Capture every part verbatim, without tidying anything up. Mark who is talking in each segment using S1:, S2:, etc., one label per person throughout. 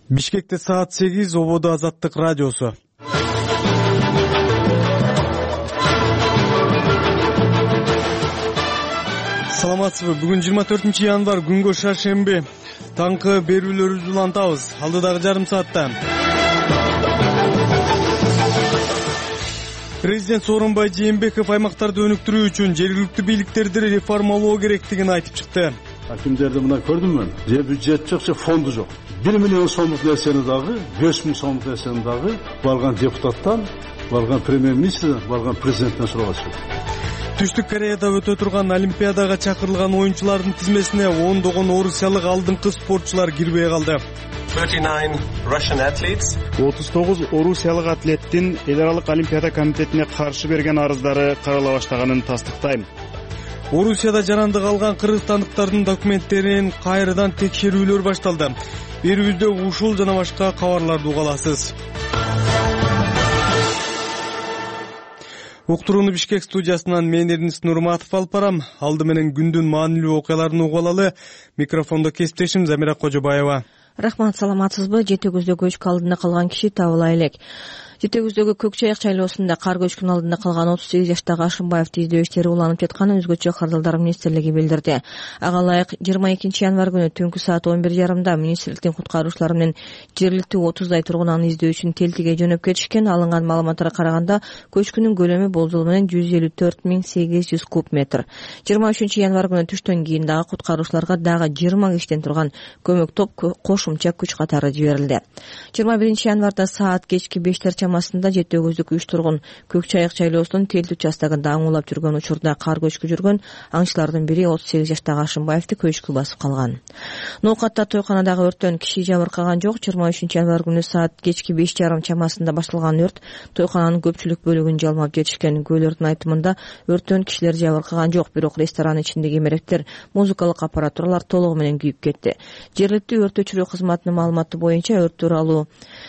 S1: Бишкекте саат сегиз, ободо Азаттык радиосу. Саламатсызбы? Бүгүн жыйырма төртүнчү январь, күнгө шаршемби. Таңкы берүүлөрүбүздү улантабыз. Алдыдагы жарым саатта. Президент Сооронбай Жээнбеков аймактарды өнүктүрүү үчүн жергиликтүү бийликтерди реформалоо керектигин айтып чыкты.
S2: Акимдерди мына көрдүммү? Же бюджет жок, же фонду жок. бир миллион сомдук нерсени дагы, беш миң сомдук нерсени дагы барган депутаттан, барган премьер-министрден, барган президенттен сурагачы.
S1: Түштүк Кореяда өтө турган Олимпиадага чакырылган оюнчулардын тизмесине ондогон орусиялык алдыңкы спортчулар кирбей калды.
S3: отуз тогуз орусиялык атлеттин эл аралык Олимпиада комитетине каршы берген арыздары карала баштаганын тастыктайм.
S1: Орусияда жарандык алган кыргызстандыктардын документтерин кайрадан текшерүүлөр башталды. Берүүбүздө ушул жана башка кабарларды уга аласыз. Уктурууну Бишкек студиясынан мен Эрнис Нурматов алып барам. Алды менен күндүн маанилүү окуяларын угуп алалы. Микрофондо кесиптешим Замира Кожобаева.
S4: Рахмат, саламатсызбы? Жети көздө көчкү алдында калган киши табыла элек. Жети көздөгү Көк Чайык шайлоосунда кар көчкүнүн алдында калган отуз сегиз жаштагы Ашымбаевди издөө иштери уланып жатканын өзгөчө кардалдар министрлиги билдирди. Ага ылайык жыйырма экинчи январь күнү түнкү саат он бир жарымда министрликтин куткаруучулары менен жергиликтүү отуздай тургун аны издөө үчүн Телтиге жөнөп кетишкен. Алынган маалыматтарга караганда көчкүнүн көлөмү болжол менен жүз элүү төрт миң сегиз жүз куб метр. жыйырма үчүнчү январь күнү түштөн кийин дагы куткаруучуларга дагы жыйырма кишиден турган көмөк топ кошумча күч катары жиберилди. жыйырма биринчи январда саат кечки бештер чамасында жети көздүк үч тургун Көк Чайык шайлоосунун Телт участогунда аңуулап жүргөн учурда кар көчкү жүргөн. Аңчылардын бири отуз сегиз жаштагы Ашымбаевди көчкү басып калган. Ноокатта тойканадагы өрттөн киши жабыркаган жок. жыйырма үчүнчү январь күнү саат кечки беш жарым чамасында башталган өрт тойкананын көпчүлүк бөлүгүн жалмап жетишкен. Куйлөрдун айтымында өрттөн кишилер жабыркаган жок, бирок ресторан ичиндеги эмеректер, музыкалык аппаратуралар толугу менен күйүп кетти. Жергиликтүү өрт өчүрүү кызматынын маалыматы боюнча өрт тууралуу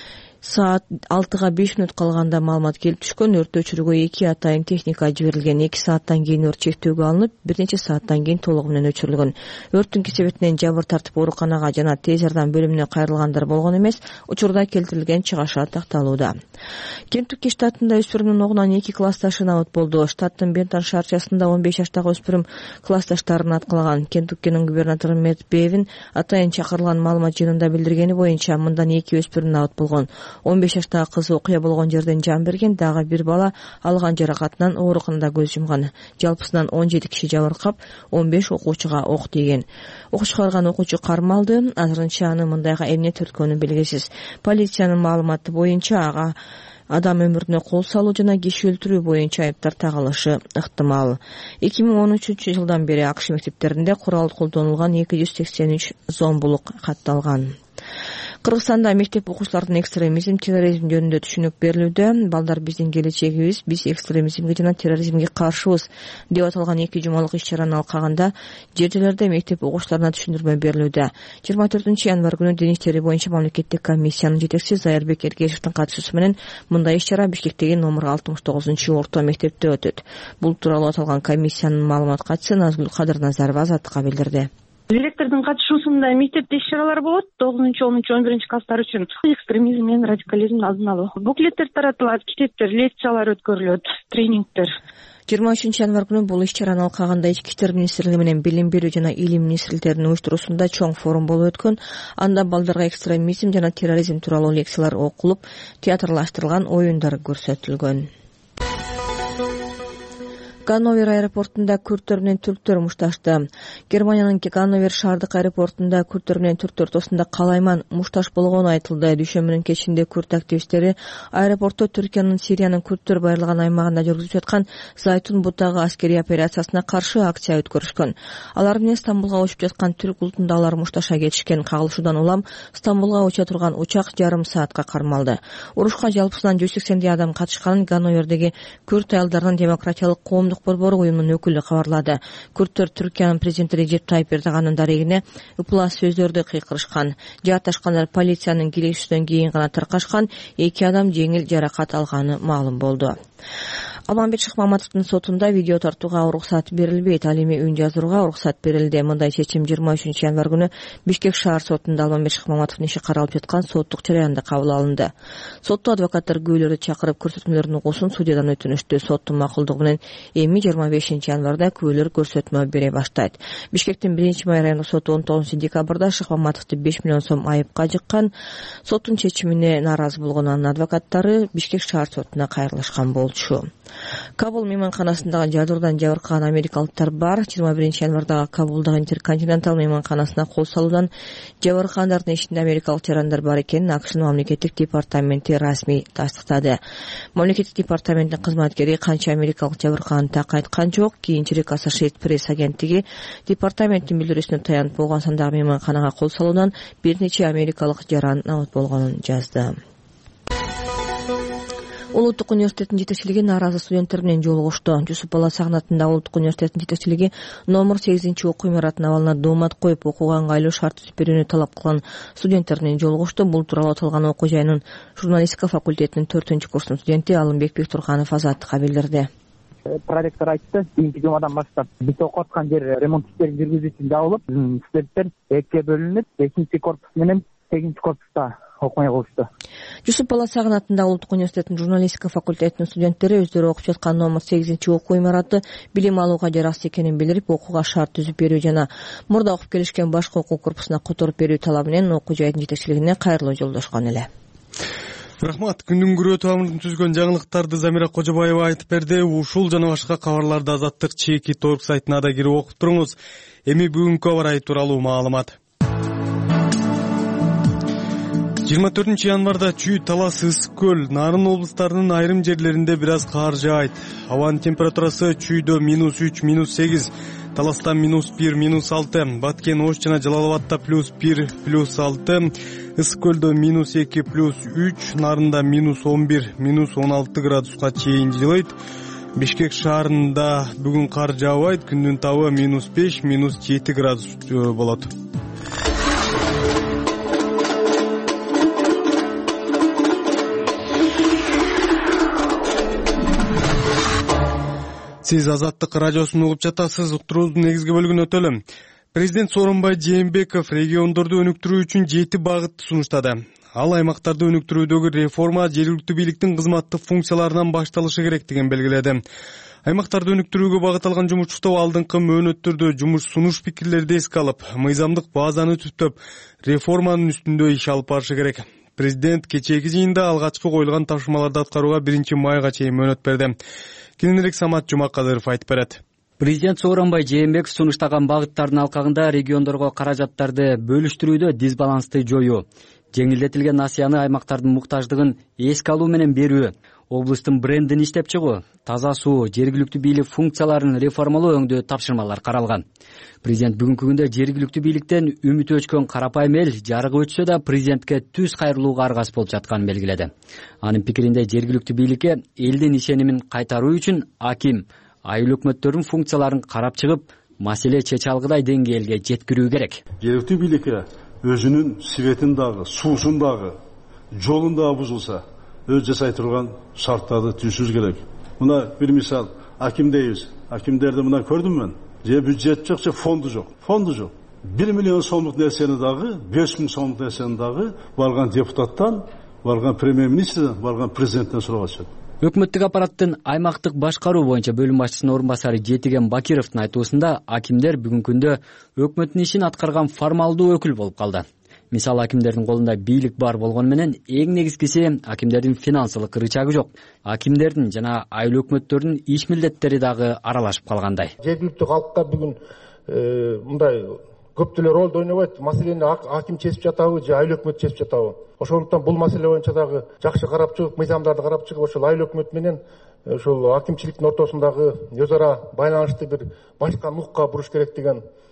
S4: саат алтыга беш мүнөт калганда маалымат келип түшкөн. Өрт өчүрүүгө эки атайын техника жиберилген. эки сааттан кийин өрт чектөөгө алынып, бир нече сааттан кийин толугу менен өчүрүлгөн. Өрттүн кесепетинен жабыр тартып ооруканага жана тез жардам бөлүмүнө кайрылгандар болгон эмес. Учурда келтирилген чыгаша такталууда. Кентукки штатында өспүрүмдүн огунан эки классташы набыт болду. Штаттын Бентон шаарчасында он беш жаштагы өспүрүм классташтарын аткалаган. Кентуккинин губернатору Мэтт Бевин атайын чакырылган маалымат жыйынында билдиргени боюнча мындан эки өспүрүм набыт болгон. он беш жаштагы кыз окуя болгон жерден жан берген, дагы бир бала алган жаракатынан ооруканада көз жумган. Жалпысынан он жети киши жабыркап, он беш окуучуга ок тийген. Ок чыгарган окуучу кармалды. Азырынча аны мындайга эмне төрткөнү белгисиз. Полициянын маалыматы боюнча ага адам өмүрүнө кол салуу жана киши өлтүрүү боюнча айыптар тагылышы ыктымал. эки миң он үчүнчү жылдан бери АКШ мектептеринде курал колдонулган эки жүз сексен үч зомбулук катталган. Кыргызстанда мектеп окуучулардын экстремизм, терроризм жөнүндө түшүнүк берилүүдө. Балдар биздин келечегибиз, биз экстремизмге жана терроризмге каршыбыз деп аталган эки жумалык иш-чаранын алкагында жер жерлерде мектеп окуучуларына түшүндүрмө берилүүдө. жыйырма төртүнчү январь күнү Дин иштери боюнча мамлекеттик комиссиянын жетекчиси Зайырбек Эргешевдин катышуусу менен мындай иш-чара Бишкектеги номер алтымыш тогузунчу орто мектепте өтөт. Бул тууралуу аталган комиссиянын маалымат катчысы Назгүл Кадыр Назарова Азаттыкка билдирди.
S5: Директордун катышуусунда мектепте иш-чаралар болот. тогузунчу, онунчу, он биринчи класстар үчүн экстремизм менен радикализмдин алдын алуу. Буклеттер таратылат, китептер, лекциялар өткөрүлөт, тренингдер.
S4: жыйырма үчүнчү январь күнү бул иш-чараны алкагында Ички иштер министрлиги менен Билим берүү жана Илим министрликтеринин уюштуруусунда чоң форум болуп өткөн. Анда балдарга экстремизм жана терроризм тууралуу лекциялар окулуп, театрлаштырылган оюндар көрсөтүлгөн. Ганновер аэропортунда күрттөр менен түрктөр мушташты. Германиянын Ганновер шаардык аэропортунда күрттөр менен түрктөр ортосунда калайман мушташ болгону айтылды. Дүйшөмбүнүн кечинде күрт активисттери аэропортто Түркиянын Сириянын күрттөр байырлаган аймагында жүргүзүп жаткан Зайтун бутагы аскерий операциясына каршы акция өткөрүшкөн. Алар менен Стамбулга учуп жаткан түрк улутундагылар мушташа кетишкен. Кагылышуудан улам Стамбулга уча турган учак жарым саатка кармалды. Урушка жалпысынан жүз сексендей адам катышканын Ганновердеги күрт аялдарынын демократиялык коомдук борбору уюмунун өкүлү кабарлады. Күрттөр Түркиянын президенти Режеп Тайып Эрдоганын дарегине ыплас сөздөрдү кыйкырышкан. Жаатташкандар полициянын киришүүдөн кийин гана таркашкан. Эки адам жеңил жаракат алганы маалым болду. Алмамбет Шыкмаматовдун сотунда видео тартууга уруксат берилбейт, ал эми үн жазууга уруксат берилди. Мындай чечим жыйырма үчүнчү январь күнү Бишкек шаар сотунда Алмамбет Шыкмаматовдун иши каралып жаткан соттук жараянда кабыл алынды. Сотто адвокаттар күбөлөрдү чакырып көрсөтмөлөрдүн угуусун судьядан өтүнүштү. Соттун макулдугу менен эми жыйырма бешинчи январда күбөлөр көрсөтмө бере баштайт. Бишкектин биринчи май райондук соту он тогузунчу декабрда Шыкмаматовду беш миллион сом айыпка жыккан. Соттун чечимине нааразы болгон анын адвокаттары Бишкек шаар сотуна кайрылышкан болчу. Кабул мейманканасындагы жадырдан жабыркаган америкалыктар бар. жыйырма биринчи январдагы Кабулдагы Интерконтинентал мейманканасына кол салуудан жабыркагандардын ичинде америкалык жарандар бар экенин АКШнын мамлекеттик департаменти расмий тастыктады. Мамлекеттик департаменттин кызматкери канча америкалык жабыркаганын так айткан жок. Кийинчерээк Associated Press агенттиги департаменттин билдирүүсүнө таянып болгон сандагы мейманканага кол салуудан бир нече америкалык жаран набыт болгонун жазды. Улуттук университеттин жетекчилиги нааразы студенттер менен жолугушту. Жусуп Бала Сагынатында Улуттук университеттин жетекчилиги номер сегизинчи окуу имаратынын абалына доомат коюп, окууга ыңгайлуу шарт түзүп берүүнү талап кылган студенттер менен жолугушту. Бул тууралуу аталган окуу жайынын журналистика факультетинин төртүнчү курстун студенти Алымбек Бектурканов Азаттыкка билдирди.
S6: Проректор айтты, кийинки жумадан баштап биз окуп аткан жер ремонт иштерин жүргүзүү үчүн жабылып, студенттер экиге бөлүнүп, бешинчи корпус менен сегизинчи корпуста окумай калышты.
S4: Жусуп Бала Сагынатында Улуттук университеттин журналистика факультетинин студенттери өздөрү окуп жаткан номер сегизинчи окуу имараты билим алууга жараксыз экенин билдирип, окууга шарт түзүп берүү жана мурда окуп келишкен башка окуу корпусуна которуп берүү талабы менен окуу жайдын жетекчилигине кайрылуу жолдошкон эле.
S1: Рахмат. Күндүн күрөө тамырын түзгөн жаңылыктарды Замира Кожобаева айтып берди. Ушул жана башка кабарларды Азаттык чеки торг сайтына да кирип окуп туруңуз. Эми бүгүнкү аба ырайы тууралуу маалымат. жыйырма төртүнчү январда Чүй, Талас, Ысык көл, Нарын облустарынын айрым жерлеринде бир аз кар жаайт. Абанын температурасы Чүйдө минус үч, минус сегиз, Таласта минус бир, минус алты, Баткен, Ош жана Жалал-Абадта плюс бир, плюс алты, Ысык көлдө минус эки, плюс үч, Нарында минус он бир, минус он алты градуска чейин жылыйт. Бишкек шаарында бүгүн кар жаабайт, күндүн табы минус беш, минус жети градус болот. Сиз Азаттык радиосун угуп жатасыз. Уктуруубуздун негизги бөлүгүнө өтөлүм. Президент Сооронбай Жээнбеков региондорду өнүктүрүү үчүн жети багытты сунуштады. Ал аймактарды өнүктүрүүдөгү реформа жергиликтүү бийликтин кызматтык функцияларынан башталышы керектигин белгиледи. Аймактарды өнүктүрүүгө багытталган жумушчу топ алдыңкы мөөнөттөрдө жумуш сунуш пикирлерди эске алып, мыйзамдык базаны түптөп, реформанын үстүндө иш алып барышы керек. Президент кечээки жыйында алгачкы коюлган тапшырмаларды аткарууга биринчи майга чейин мөөнөт берди. Кийинирээк Самат Жумакадыров айтып берет.
S7: Президент Сооронбай Жээнбеков сунуштаган багыттардын алкагында региондорго каражаттарды бөлүштүрүүдө дисбалансты жоюу, жеңилдетилген насыяны аймактардын муктаждыгын эске алуу менен берүү, облустун брендин иштеп чыгуу, таза суу, жергиликтүү бийлик функцияларын реформалоо өңдүү тапшырмалар каралган. Президент бүгүнкү күндө жергиликтүү бийликтен үмүт өчкөн карапайым эл жарыгы өтсө да президентке түз кайрылууга аргасыз болуп жатканын белгиледи. Анын пикиринде жергиликтүү бийликке элдин ишенимин кайтаруу үчүн аким, айыл өкмөттөрдүн функцияларын карап чыгып, маселе чече алгыдай деңгээлге жеткирүү керек.
S2: Жергиликтүү бийликке өзүнүн светин дагы, суусун дагы, жолун дагы бузулса, өз жасай турган шарттарды түзүш керек. Мына бир мисал, аким дейбиз. Акимдерди мына көрдүм мен. Же бюджет жок, же фонду жок. Фонду жок. бир миллион сомдук нерсени дагы, беш миң сомдук нерсени дагы барган депутаттан, барган премьер-министрден, барган президенттен сурагачат.
S7: Өкмөттүк аппараттын аймактык башкаруу боюнча бөлүм башчысынын орун басары Жетиген Бакировдун айтуусунда, акимдер бүгүнкү күндө өкмөттүн ишин аткарган формалдуу өкүл болуп калды. Мисалы, акимдердин колунда бийлик бар болгону менен эң негизгиси акимдердин финансылык рычагы жок. Акимдердин жана айыл өкмөттөрдүн иш милдеттери дагы аралашып калгандай.
S8: Жергиликтүү калкка бүгүн мындай көптөлөр ролду ойнобойт. Маселени аким чечип жатабы же айыл өкмөт чечип жатабы? Ошондуктан бул маселе боюнча дагы жакшы карап чыгып, мыйзамдарды карап чыгып, ошол айыл өкмөт менен ошол акимчиликтин ортосундагы өз ара байланышты бир башка нукка буруш керек деген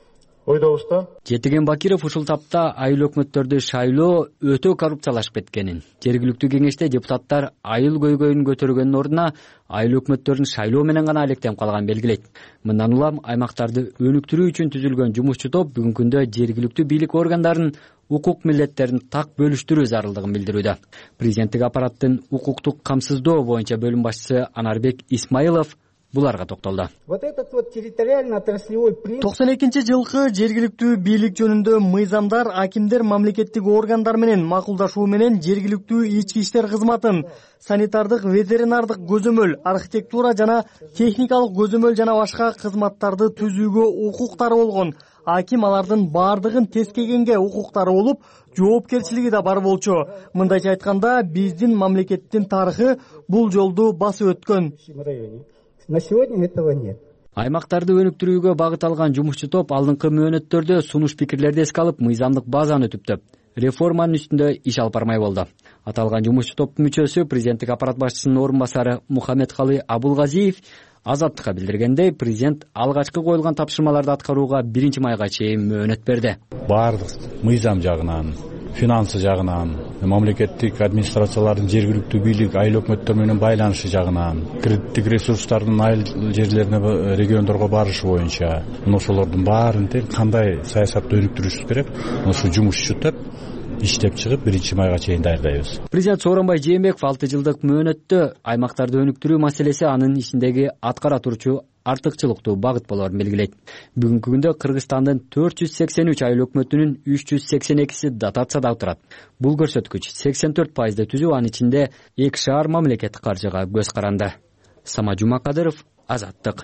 S8: ойдобуз да.
S7: Жетиген Бакиров ушул тапта айыл өкмөттөрдү шайлоо өтө коррупциялашып кеткенин, жергиликтүү кеңеште депутаттар айыл көйгөйүн көтөргөндүн ордуна айыл өкмөттөрүн шайлоо менен гана алектенип калганын белгилейт. Мындан улам аймактарды өнүктүрүү үчүн түзүлгөн жумушчу топ бүгүнкү күндө жергиликтүү бийлик органдарынын укук милдеттерин так бөлүштүрүү зарылдыгын билдирүүдө. Президенттик аппараттын укуктук камсыздоо боюнча бөлүм башчысы Анарбек Исмаилов буларга токтолду.
S9: Вот этот вот территориально-отраслевой принцип.
S10: токсон экинчи жылкы жергиликтүү бийлик жөнүндө мыйзамдар акимдер мамлекеттик органдар менен макулдашуу менен жергиликтүү ички иштер кызматын, санитардык, ветеринардык көзөмөл, архитектура жана техникалык көзөмөл жана башка кызматтарды түзүүгө укуктары болгон. Аким алардын бардыгын тескегенге укуктары болуп, жоопкерчилиги да бар болчу. Мындайча айтканда, биздин мамлекеттин тарыхы бул жолду басып өткөн.
S9: На сегодня этого нет.
S7: Аймактарды өнүктүрүүгө багыт алган жумушчу топ алдыңкы мөөнөттөрдө сунуш пикирлерди эске алып, мыйзамдык базаны түптөп, реформанын үстүндө иш алып бармай болду. Аталган жумушчу топтун мүчөсү президенттик аппарат башчысынын орун басары Мухаммедкалы Абулгазиев Азаттыкка билдиргендей, президент алгачкы коюлган тапшырмаларды аткарууга биринчи майга чейин мөөнөт берди.
S11: Бардык мыйзам жагынан, финансы жагынан, мамлекеттик администрациялардын жергиликтүү бийлик айыл өкмөттөр менен байланышы жагынан, кредиттик ресурстардын айыл жерлерине, региондорго барышы боюнча, ошолордун баарын кандай саясатты өнүктүрүшүбүз керек, ошо жумушчу топ иштеп чыгып биринчи майга чейин даярдайбыз.
S7: Президент Сооронбай Жээнбеков алты жылдык мөөнөттө аймактарды өнүктүрүү маселеси анын ичиндеги аткара турчу артыкчылыктуу багыт болорун белгилейт. Бүгүнкү күндө Кыргызстандын төрт жүз сексен үч айыл өкмөтүнүн үч жүз сексен экиси дотацияда отурат. Бул көрсөткүч сексен төрт пайызды түзүп, анын ичинде эки шаар мамлекеттик каржыга көз каранды. Сама Жумакадыров, Азаттык.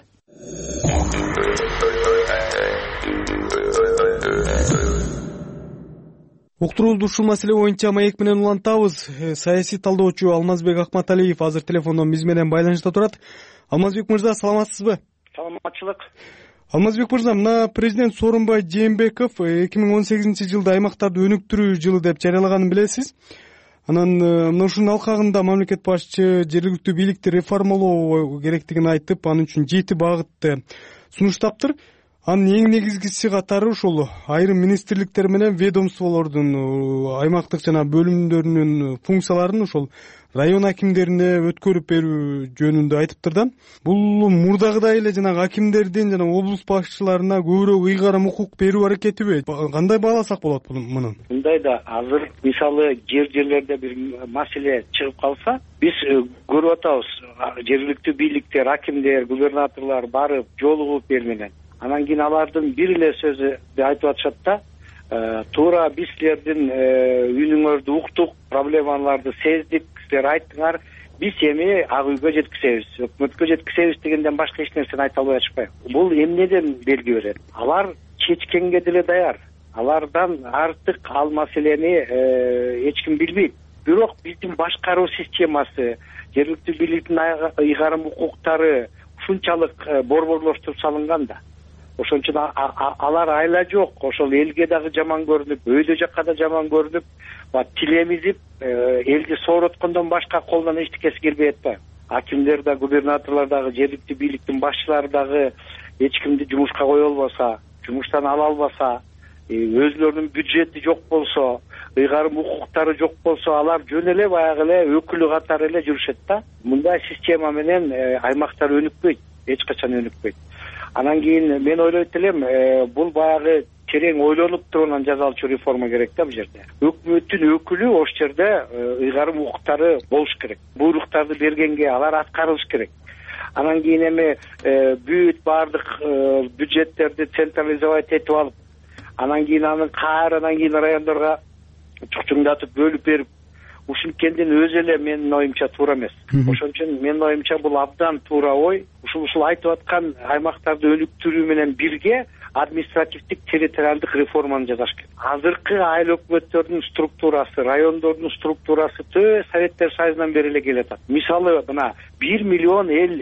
S1: Уктуруубузду ушул маселе боюнча маек менен улантабыз. Саясий талдоочу Алмазбек Акматалиев азыр телефондон биз менен байланышта турат. Алмазбек мырза, саламатсызбы?
S12: Саламатчылык.
S1: Алмазбек мырза, мына президент Сооронбай Жээнбеков эки миң он сегизинчи жылда аймактарды өнүктүрүү жылы деп жарыялаганын билесиз. Анан мына ушунун алкагында мамлекет башчы жергиликтүү бийликти реформалоо керектигин айтып, анын үчүн жети багытты сунуштаптыр. Анын эң негизгиси катары ушул айрым министрликтер менен ведомстволордун аймактык жана бөлүмдөрүнүн функцияларын ушул район акимдерине өткөрүп берүү жөнүндө айтыптыр да. Бул мурдагыдай эле жанагы акимдердин жана облус башчыларына көбүрөөк ыйгарым укук берүү аракетиби? Кандай бааласак болот муну?
S12: Мындай да, азыр мисалы жер жерлерде бир маселе чыгып калса, биз көрүп атабыз, жергиликтүү бийликтер, акимдер, губернаторлор барып жолугуп бер менен. Анан кийин алардын бир эле сөзү айтып атышат да, туура биз силердин үнүңөрдү уктук, проблемаларды сездик, силер айттыңар, биз эми ак үйгө жеткизебиз, өкмөткө жеткизебиз дегенден башка эч нерсени айта албай атышпайбы. Бул эмнеден белги берет? Алар чечкенге деле даяр. Алардан артык ал маселени эч ким билбейт. Бирок биздин башкаруу системасы, жергиликтүү бийликтин ыйгарым укуктары ушунчалык борборлоштуруп салынган да. Ошон үчүн алар айла жок, ошол элге дагы жаман көрүнүп, өйдө жакка да жаман көрүнүп, тилемизип, элди соороткондон башка колдон эчтекеси келбей атпайбы. Акимдер да, губернаторлор дагы, жергиликтүү бийликтин башчылары дагы эч кимди жумушка кое албаса, жумуштан ала албаса, өзүлөрүнүн бюджети жок болсо, ыйгарым укуктары жок болсо, алар жөн эле баягы эле өкүлү катары эле жүрүшөт да. Мындай система менен аймактар өнүкпөйт, эч качан өнүкпөйт. Анан кийин мен ойлойт элем, бул баягы терең ойлонуп туруп анан жасалчу реформа керек да бул жерде. Өкмөттүн өкүлү ошол жерде ыйгарым укуктары болуш керек. Буйруктарды бергенге алар аткарылыш керек. Анан кийин эми бүт баардык бюджеттерди централизовать этип алып, анан кийин аны кайрадан кийин райондорго чукчуңдатып бөлүп берип, ушинткендин өзү эле менин оюмча туура эмес. Ошон үчүн менин оюмча бул абдан туура ой. Ушул ушул айтып аткан аймактарды өнүктүрүү менен бирге административдик территориалдык реформаны жасаш керек. Азыркы айыл өкмөттөрдүн структурасы, райондордун структурасы тө Советтер Союзунан бери эле келатат. Мисалы мына бир миллион эл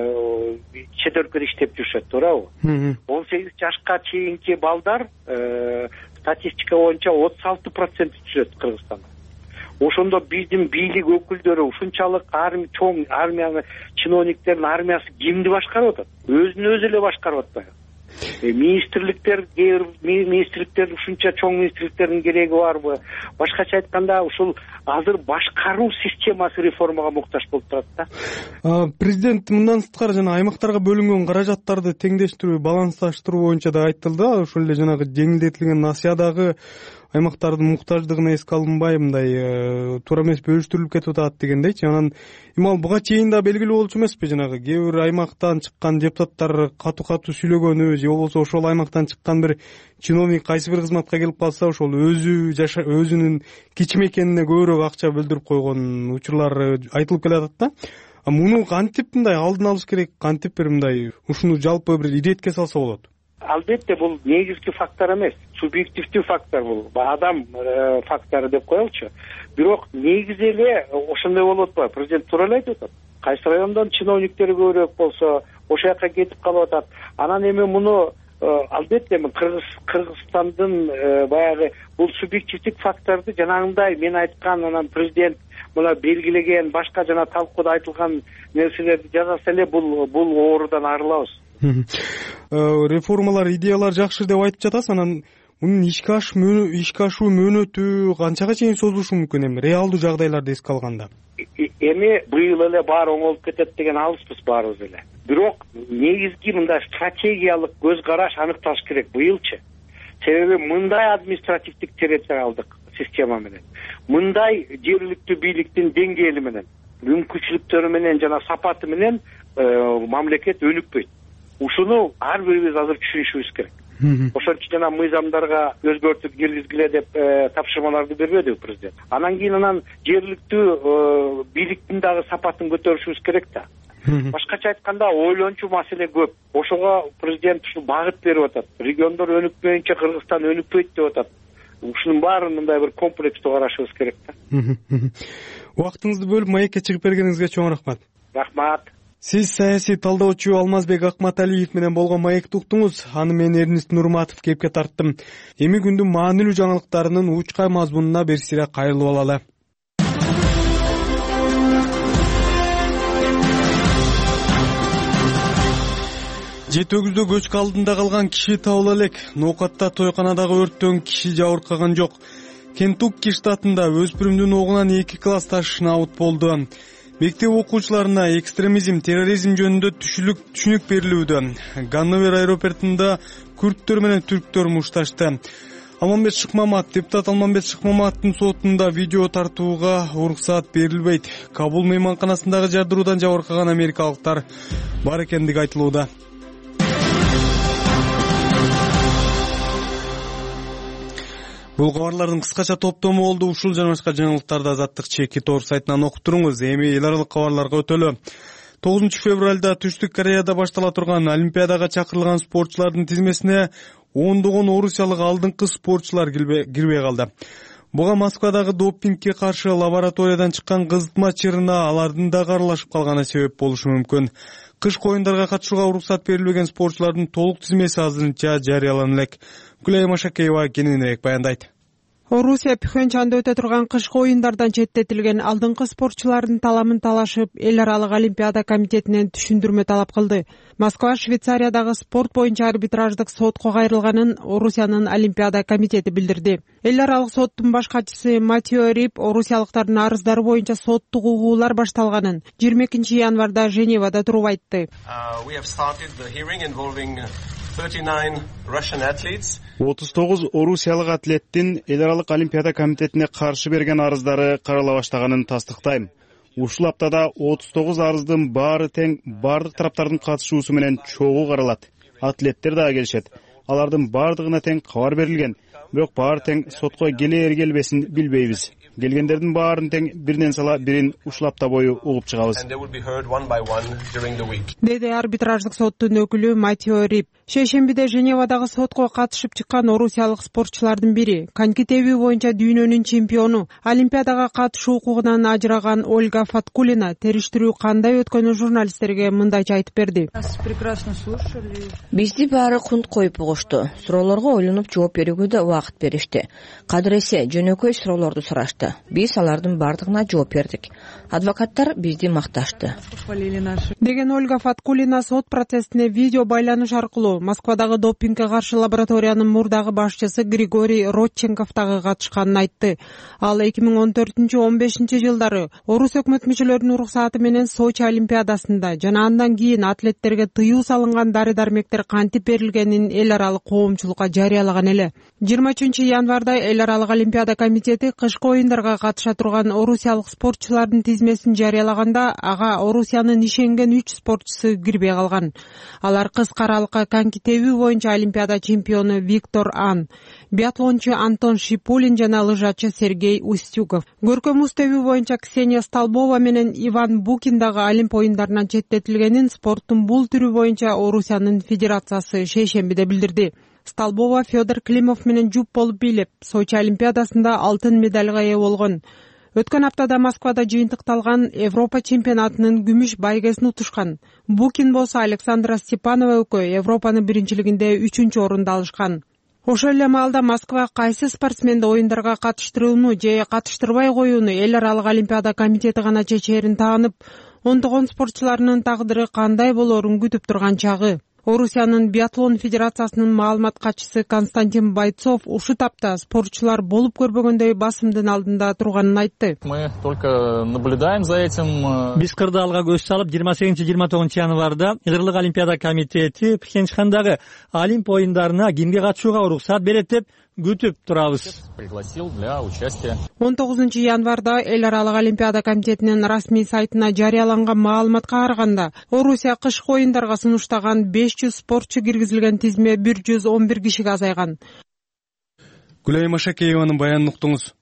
S12: чет өлкөдө иштеп жүрүшөт, туурабы? он сегиз жашка чейинки балдар статистика боюнча отуз алты процент түшөт Кыргызстанда. Ошондо биздин бийлик өкүлдөрү ушунчалык чоң армияны, чиновниктердин армиясы кимди башкарып атат? Өзүн өзү эле башкарып атпайбы? министрликтер кээ бир министрликтер ушунча чоң министрликтердин кереги барбы? Башкача айтканда ушул азыр башкаруу системасы реформага муктаж болуп турат да.
S1: Президент мындан сырткары жана аймактарга бөлүнгөн каражаттарды теңдештирүү, балансташтыруу боюнча да айтылды. Ошол эле жанагы жеңилдетилген насыядагы аймактардын муктаждыгына эске алынбай мындай туура эмес бөлүштүрүлүп кетип атат дегендейчи. Анан эми ал буга чейин да белгилүү болчу эмеспи, жанагы кээ бир аймактан чыккан депутаттар катуу-катуу сүйлөгөнү же болбосо ошол аймактан чыккан бир чиновник кайсы бир кызматка келип калса, ошол өзү жаша өзүнүн кичимекенине көбүрөөк акча бөлдүрүп койгон учурлар айтылып келатат да. А муну кантип мындай алдын алыш керек, кантип бир мындай ушуну жалпы бир иретке салса болот?
S12: Албетте бул негизги фактор эмес, субъективдүү фактор, бул адам фактору деп коелучу. Бирок негизи эле ошондой болуп атпайбы? Президент туура эле айтып атат. Кайсы райондон чиновниктер көбүрөөк болсо, ошол жака кетип калып атат. Анан эми муну албетте Кыргызстандын баягы бул субъективдик факторду жанагындай мен айткан, анан президент мына белгилеген башка жана талкууда айтылган нерселерди жасаса эле бул бул оорудан арылабыз.
S1: Реформалар, идеялар жакшы деп айтып жатасыз. Анан мунун ишке ашуу мөөнөтү канчага чейин созулушу мүмкүн эми реалдуу жагдайларды эске алганда?
S12: Эми быйыл эле баары оңолуп кетет деген алыспыз баарыбыз эле. Бирок негизги мындай стратегиялык көз караш аныкталыш керек быйылчы. Себеби мындай административдик терезе алдык система менен. Мындай жергиликтүү бийликтин деңгээли менен, мүмкүнчүлүктөрү менен жана сапаты менен мамлекет өнүкпөйт. Ушуну ар бирибиз азыр түшүнүшүбүз керек. Ошон үчүн жана мыйзамдарга өзгөртүп киргизгиле деп тапшырмаларды бербедиби президент? Анан кийин анан жергиликтүү бийликтин дагы сапатын көтөрүшүбүз керек да. Башкача айтканда ойлончу маселе көп. Ошого президент ушул багыт берип атат. Региондор өнүкпөйүнчө Кыргызстан өнүкпөйт деп атат. Ушунун баарын мындай бир комплекстүү карашыбыз керек да.
S1: Убактыңызды бөлүп маекке чыгып бергениңизге чоң рахмат.
S12: Рахмат.
S1: Сиз саясий талдоочу Алмазбек Акматалиев менен болгон маекти уктуңуз. Аны мен Эрнист Нурматов кепке тарттым. Эми күндүн маанилүү жаңылыктарынын учкай мазмунуна бир сире кайрылып алалы. Жети өгүздө көчкү алдында калган киши табыла элек. Ноокатта тойканадагы өрттөн киши жабыркаган жок. Кентукки штатында өспүрүмдүн огунан эки классташ наут болду. Мектеп окуучуларына экстремизм, терроризм жөнүндө түшүнүк берилүүдө. Ганновер аэропортунда күрттөр менен түрктөр мушташты. Алмамбет Шыкмамат, депутат Алмамбет Шыкмаматтын сотунда видео тартууга уруксаат берилбейт. Кабул мейманканасындагы жардыруудан жабыркаган америкалыктар бар экендиги айтылууда. Бул кабарлардын кыскача топтому болду. Ушул жана башка жаңылыктарды Азаттык чеки тоор сайтынан окуп туруңуз. Эми эл аралык кабарларга өтөлү. тогузунчу февралда Түштүк Кореяда баштала турган Олимпиадага чакырылган спортчулардын тизмесине ондогон орусиялык алдыңкы спортчулар кирбей калды. Буга Москвадагы допингге каршы лабораториядан чыккан кызытма чырына алардын дагы аралашып калганы себеп болушу мүмкүн. Кышкы оюндарга катышууга уруксат берилбеген спортчулардын толук тизмеси азырынча жарыялана элек. Гүлай Машакеева кененирээк баяндайт.
S13: Орусия Пхенчанда өтө турган кышкы оюндардан четтетилген алдыңкы спортчулардын таламын талашып, эл аралык Олимпиада комитетинен түшүндүрмө талап кылды. Москва Швейцариядагы спорт боюнча арбитраждык сотко кайрылганын Орусиянын Олимпиада комитети билдирди. Эл аралык соттун баш катчысы Матио Рип орусиялыктардын арыздары боюнча соттук угуулар башталганын жыйырма экинчи январда Женевада туруп айтты.
S3: отуз тогуз орусиялык атлеттин эл аралык Олимпиада комитетине каршы берген арыздары карала баштаганын тастыктайм. Ушул аптада отуз тогуз арыздын баары тең бардык тараптардын катышуусу менен чогуу каралат. Атлеттер дагы келишет. Алардын бардыгына тең кабар берилген, бирок баары тең сотко келер келбесин билбейбиз. Келгендердин баарын тең биринен сала бирин ушул апта бою угуп чыгабыз.
S13: Деди арбитраждык соттун өкүлү Матио Рип. Шейшембиде Женевадагы сотко катышып чыккан орусиялык спортчулардын бири, коньки тебүү боюнча дүйнөнүн чемпиону, Олимпиадага катышуу укугунан ажыраган Ольга Фаткулина териштирүү кандай өткөнү журналисттерге мындайча айтып берди.
S4: Бизди баары кунт коюп угушту. Суроолорго ойлонуп жооп берүүгө да убагат убакыт беришти. Кадыр эсе жөнөкөй суроолорду сурашты. Биз алардын бардыгына жооп бердик. Адвокаттар бизди макташты
S13: деген Ольга Фаткулина сот процессине видео байланыш аркылуу Москвадагы допингге каршы лабораториянын мурдагы башчысы Григорий Родченков дагы катышканын айтты. Ал эки миң он төртүнчү он бешинчи жылдары Орус өкмөт мүчөлөрүнүн уруксаты менен Сочи олимпиадасында жана андан кийин атлеттерге тыюу салынган дары-дармектер кантип берилгенин эл аралык коомчулукка жарыялаган эле. жыйырма үчүнчү январда эл аралык олимпиада комитети кышкы оюндарга катыша турган орусиялык спортчулардын тизмесин жарыялаганда ага Орусиянын ишенген үч спортчусу кирбей калган. Алар кыска аралыкка коньки тебүү боюнча олимпиада чемпиону Виктор Ан, биатлончу Антон Шипулин жана лыжачы Сергей Устюгов. Көркөм муз тебүү боюнча Ксения Столбова менен Иван Букин дагы Олимп оюндарынан четтетилгенин спорттун бул түрү боюнча Орусиянын федерациясы шейшембиде билдирди. Столбова Федор Климов менен жуп болуп бийлеп, Сочи олимпиадасында алтын медалга ээ болгон. Өткөн аптада Москвада жыйынтыкталган Европа чемпионатынын күмүш байгесин утушкан. Букин болсо Александра Степанова экөө Европанын биринчилигинде үчүнчү орунду алышкан. Ошол эле маалда Москва кайсы спортсменди оюндарга катыштырууну же катыштырбай коюуну эл аралык олимпиада комитети гана чечээрин таанып, ондогон спортчуларынын тагдыры кандай болоорун күтүп турган чагы. Орусиянын биатлон федерациясынын маалымат катчысы Константин Бойцов ушул тапта спортчулар болуп көрбөгөндөй басымдын алдында турганын айтты.
S14: Мы только наблюдаем за этим.
S15: Биз кырды алга көз салып, жыйырма сегизинчи жыйырма тогузунчу январда Ыгырлык олимпиада комитети Пхенчхандагы Олимп оюндарына кимге катышууга уруксат берет деп күтүп турабыз.
S14: Пригласил для участия.
S13: он тогузунчу январда эл аралык олимпиада комитетинин расмий сайтына жарыяланган маалыматка караганда, Орусия кышкы оюндарга сунуштаган беш жүз спортчу киргизилген тизме бир жүз он бир кишиге азайган.
S1: Гүлайым Ашакееванын баянын уктуңуз.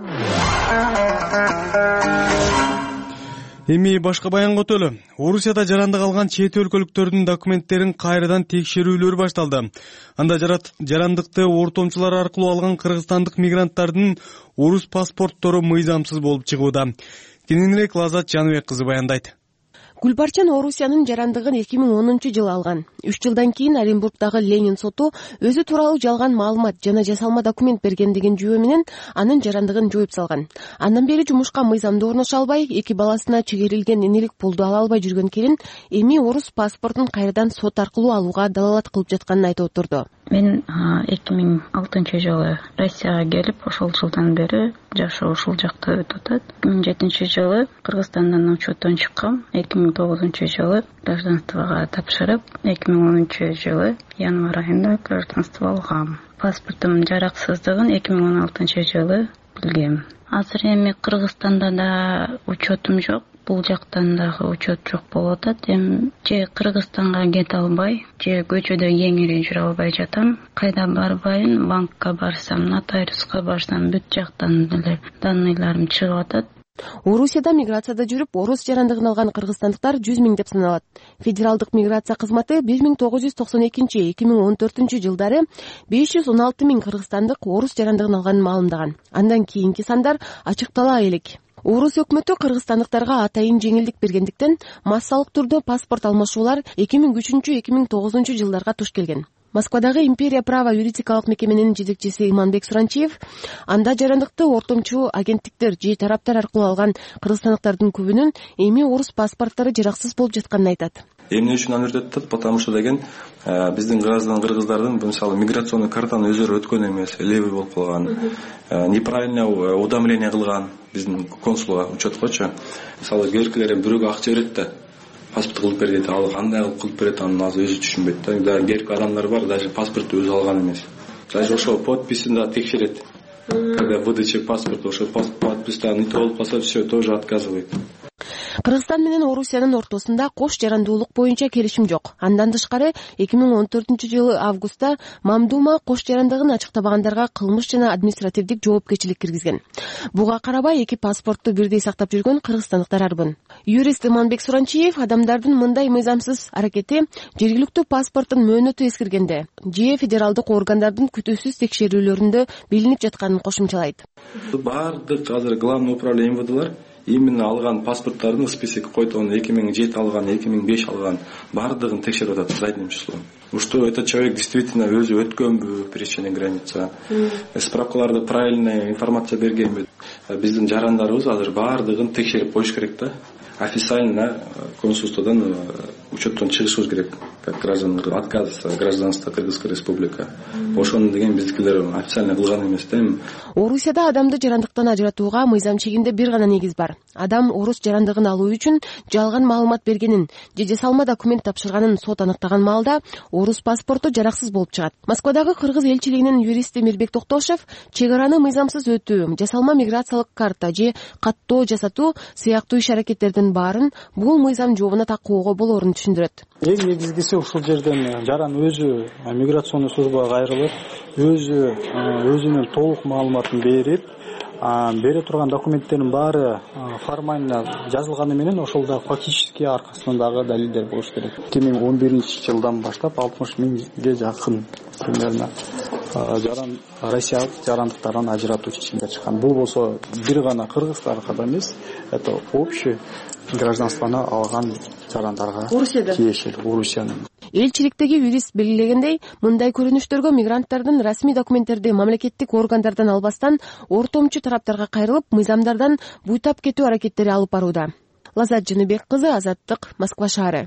S1: Эми башка баянга өтөлү. Орусияда жаранды калган чет өлкөлүктөрдүн документтерин кайрадан текшерүүлөр башталды. Анда жарандыкты ортомчулар аркылуу алган кыргызстандык мигранттардын орус паспорттору мыйзамсыз болуп чыгууда. Кененирээк Лазат Жаныбек кызы баяндайт.
S16: Гүлбарчан Орусиянын жарандыгын эки миң онунчу жылы алган. үч жылдан кийин Оренбургдагы Ленин соту өзү тууралуу жалган маалымат жана жасалма документ берген деген жүйө менен анын жарандыгын жоюп салган. Андан бери жумушка мыйзамдуу орношо албай, эки баласына чегерилген энелик пулду ала албай жүргөн келин эми орус паспортун кайрадан сот аркылуу алууга далалат кылып жатканын айтып отурду.
S17: Мен эки миң алтынчы жылы Россияга келип, ошол жылдан бери жашоо ушул жакта өтүп атат. эки миң жетинчи жылы Кыргызстандан учеттон чыккам. эки миң тогузунчу жылы гражданствого тапшырып, эки миң онунчу жылы январь айында гражданство алгам. Паспортум жараксыздыгын эки миң он алтынчы жылы билгем. Азыр эми Кыргызстанда да учетум жок. Бул жактан дагы учет жок болуп атат. Эми же Кыргызстанга кете албай, же көчөдө кеңири жүрө албай жатам. Кайда барбайын, банкка барсам, нотариуска барсам, бүт жактан деле данныйларым чыгып атат.
S16: Орусияда миграцияда жүрүп, орус жарандыгын алган кыргызстандыктар жүз миң деп саналат. Федералдык миграция кызматы бир миң тогуз жүз токсон экинчи — эки миң он төртүнчү жылдары беш жүз он алты миң кыргызстандык орус жарандыгын алганын маалымдаган. Андан кийинки сандар ачыктала элек. Орус өкмөтү кыргызстандыктарга атайын жеңилдик бергендиктен массалык түрдө паспорт алмашуулар эки миң үчүнчү — эки миң тогузунчу жылдарга туш келген. Москвадагы Империя права юридикалык мекеменин жетекчиси Иманбек Суранчиев анда жарандыкты ортомчу агенттиктер же тараптар аркылуу алган кыргызстандыктардын көбүнүн эми орус паспорттору жараксыз болуп жатканын айтат.
S18: Эмне үчүн аны өтөт? Потому что деген биздин граждан кыргыздардын мисалы миграционный картаны өзүрө өткөн эмес, левый болуп калган, неправильно уведомление кылган биздин консулга учеткочу. Мисалы керкелер бирөөгө акча берет да, паспорт кылып бер дейт, ал кандай кылып берет, аны азыр өзү түшүнбөйт да. Керк адамдар бар, даже паспорту өзү алган эмес. Даже ошо подписин да текшерет. Когда выдача паспорта, ошо подпистан не болуп калса, всё тоже отказывает.
S16: Кыргызстан менен Орусиянын ортосунда кош жарандуулук боюнча келишим жок. Андан тышкары эки миң он төртүнчү жылы августта Мамдума кош жарандыгын ачыктабагандарга кылмыш жана административдик жоопкерчилик киргизген. Буга карабай эки паспортту бирдей сактап жүргөн кыргызстандыктар арбын. Юрист Иманбек Суранчиев адамдардын мындай мыйзамсыз аракети жергиликтүү паспорттун мөөнөтү эскиргенде же федералдык органдардын күтүүсүз текшерүүлөрүндө билинип жатканын кошумчалайт.
S18: Бардык азыр главный управление эм вэ дэлар именно алган паспорттардын список койт, он эки миң жети алган, эки миң беш алган баардыгын текшерип атат задним числом. Что этот человек действительно өзү өткөнбү пересечение граница, справкаларды правильный информация бергенби. Биздин жарандарыбыз азыр баардыгын текшерип коюш керек да. Официально консульстводан учеттон чыгышыбыз керек, как граждан, отказ гражданства Кыргызская республика. Ошону деген биздикилер официально кылган эмес да.
S16: Орусияда адамды жарандыктан ажыратууга мыйзам чегинде бир гана негиз бар. Адам орус жарандыгын алуу үчүн жалган маалымат бергенин же жасалма документ тапшырганын сот аныктаган маалда орус паспорту жараксыз болуп чыгат. Москвадагы Кыргыз элчилигинин юристи Мирбек Токтошев чек араны мыйзамсыз өтүү, жасалма миграциялык карта же каттоо жасатуу сыяктуу иш-аракеттердин баарын бул мыйзам жообуна такоого болоорун түшүндүрөт.
S19: Эң негизгиси ушул жерден жаран өзү миграционный службага кайрылып, өзү өзүнүн толук маалыматын берип, бере турган документтердин баары формально жазылганы менен ошол да фактически аркасынан дагы далилдер болуш керек. эки миң он биринчи жылдан баштап алтымыш миңге жакын примерно жаран россиялык жарандыктардан ажыратуу чечимдер чыккан. Бул болсо бир гана кыргыздарга эмес, это общий гражданствону алган жарандарга тиешелүү Орусиянын.
S16: Элчиликтеги юрист белгилегендей, мындай көрүнүштөргө мигранттардын расмий документтерди мамлекеттик органдардан албастан ортомчу тараптарга кайрылып, мыйзамдардан буйтап кетүү аракеттери алып барууда. Лазат Жыныбек кызы, Азаттык, Москва шаары.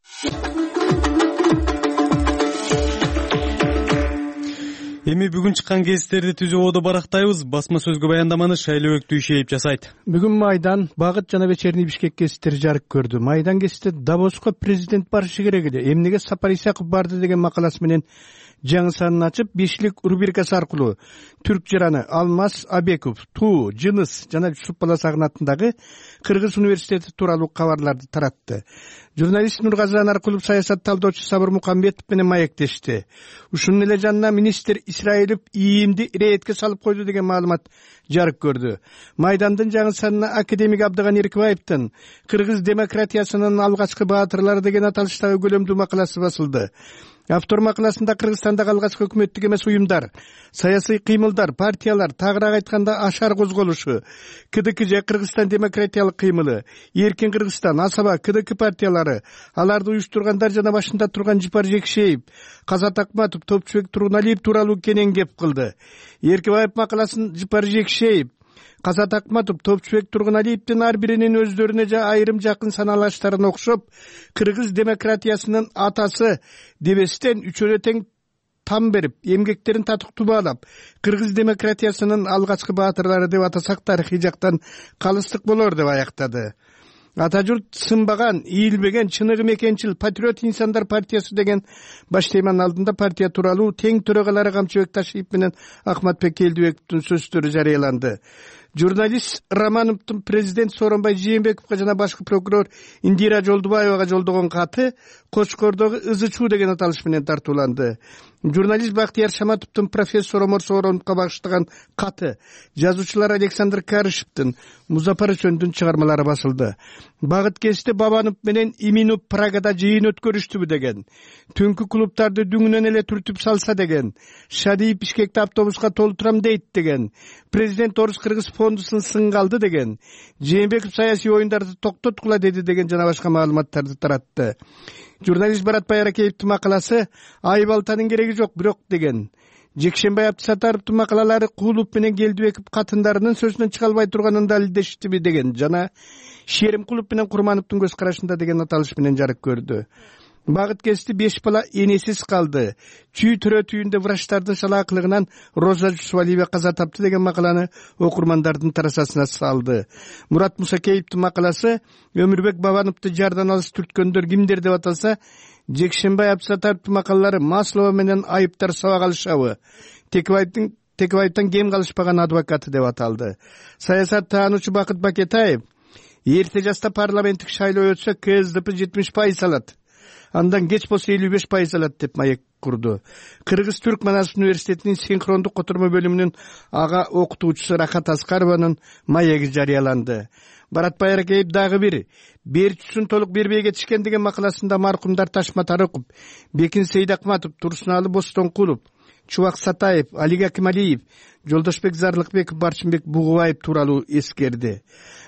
S1: Эми бүгүн чыккан гезиттерди түзүүбөдө барактайбыз. Басма сөзгө баяндаманы Шайлообек Дүйшеев жасайт.
S20: Бүгүн Майдан, Багыт жана Вечерний Бишкек гезиттери жарык көрдү. Майдан гезити Давоско президент барышы керек эле, эмнеге Сапар Исаков барды деген макаласы менен жаңы санын ачып, бешилик рубрикасы аркылуу түрк жараны Алмаз Абеков, Туу, Жыныс жана Жусуп Баласагын атындагы Кыргыз университети тууралуу кабарларды таратты. Журналист Нургазы Анаркулов саясат талдоочу Сабыр Мукамбетов менен маектешти. Ушунун эле жанына министр Исраилов ИИМди рейдке салып койду деген маалымат жарык көрдү. Майдандын жаңы санына академик Абдыган Эркибаевдин Кыргыз демократиясынын алгачкы баатырлары деген аталыштагы көлөмдүү макаласы басылды. Автор макаласында Кыргызстандагы алгачкы өкмөттүк эмес уюмдар, саясий кыймылдар, партиялар, тагыраак айтканда Ашар козголушу, КДК же Кыргызстан демократиялык кыймылы, Эркин Кыргызстан, Асаба, КДК партиялары, аларды уюштургандар жана башында турган Жипар Жекшеев, Казат Акматов, Топчубек Тургуналиев тууралуу кенен кеп кылды. Эркибаев макаласын Жипар Жекшеев, Казат Акматов, Топчубек Тургуналиевдин ар биринин өздөрүнө же айрым жакын саналаштарына окшоп, Кыргыз демократиясынын атасы дебестен үчөлө тең там берип, эмгектерин татыктуу баалап, Кыргыз демократиясынын алгачкы баатырлары деп атасак тарыхый жактан калыстык болор деп аяктады. Ата журт сынбаган, ийилбеген, чыныгы мекенчил патриот инсандар партиясы деген баш теманын алдында партия тууралуу тең төрагалары Камчыбек Ташиев менен Ахматбек Келдибековдун сөздөрү жарыяланды. Журналист Романовдун президент Сооронбай Жээнбековго жана башкы прокурор Индира Жолдубаевага жолдогон каты Кочкордогу Ызы Чуу деген аталыш менен тартууланды. Журналист Бактияр Шаматовдун профессор Омар Соороновго багыштаган каты, жазуучулар Александр Карышевдин, Музафар Өсөндүн чыгармалары басылды. Багыт гезити Бабанов менен Иминов Прагада жыйын өткөрүштүбү деген, түнкү клубтарды дүңүнөн эле түртүп салса деген, Шадиев Бишкекти автобуска толтурам дейт деген, президент Орус Кыргыз фондусун сынга алды деген, Жээнбеков саясий оюндарды токтоткула деди деген жана башка маалыматтарды таратты. Журналист Баратбай Аракеевдин макаласы Айбалтанын кереги жок бирок деген. Жекшенбай Абдысаттаровдун макалалары Куулов менен Келдибеков катындарынын сөзүнөн чыга албай турганын далилдештиби деген жана Шеримкулов менен Курмановдун көз карашында деген аталыш менен жарык көрдү. Багыт гезити беш бала энесиз калды. Чүй төрөтүүндө врачтардын шалаакылыгынан Роза Жусупалиева каза тапты деген макаланы окурмандардын тарасасына салды. Мурат Мусакеевдин макаласы Өмүрбек Бабановду жардан алыс түрткөндөр кимдер деп аталса, Жекшенбай Абдысаттаровдун макалалары Маслова менен айыптар сабак алышабы, Текебаевдин Текебаевден кем калышпаган адвокаты деп аталды. Саясат таануучу Бакыт Бакетаев эрте жашта парламенттик шайлоо өтсө КСДП жетимиш пайыз алат, андан кеч болсо элүү беш пайыз алат деп маек курду. Кыргыз Түрк Манас университетинин синхрондук котормо бөлүмүнүн ага окутуучусу Рахат Аскарованын маеги жарыяланды. Баратбай Аракеев дагы бир берчүсүн толук бербей кетишкен деген макаласында маркумдар Ташма Тарыков, Бекин Сейдакматов, Турсуналы Бостонкулов, Чубак Сатаев, Алик Акималиев, Жолдошбек Зарлыкбеков, Барчынбек Бугубаев тууралуу эскерди.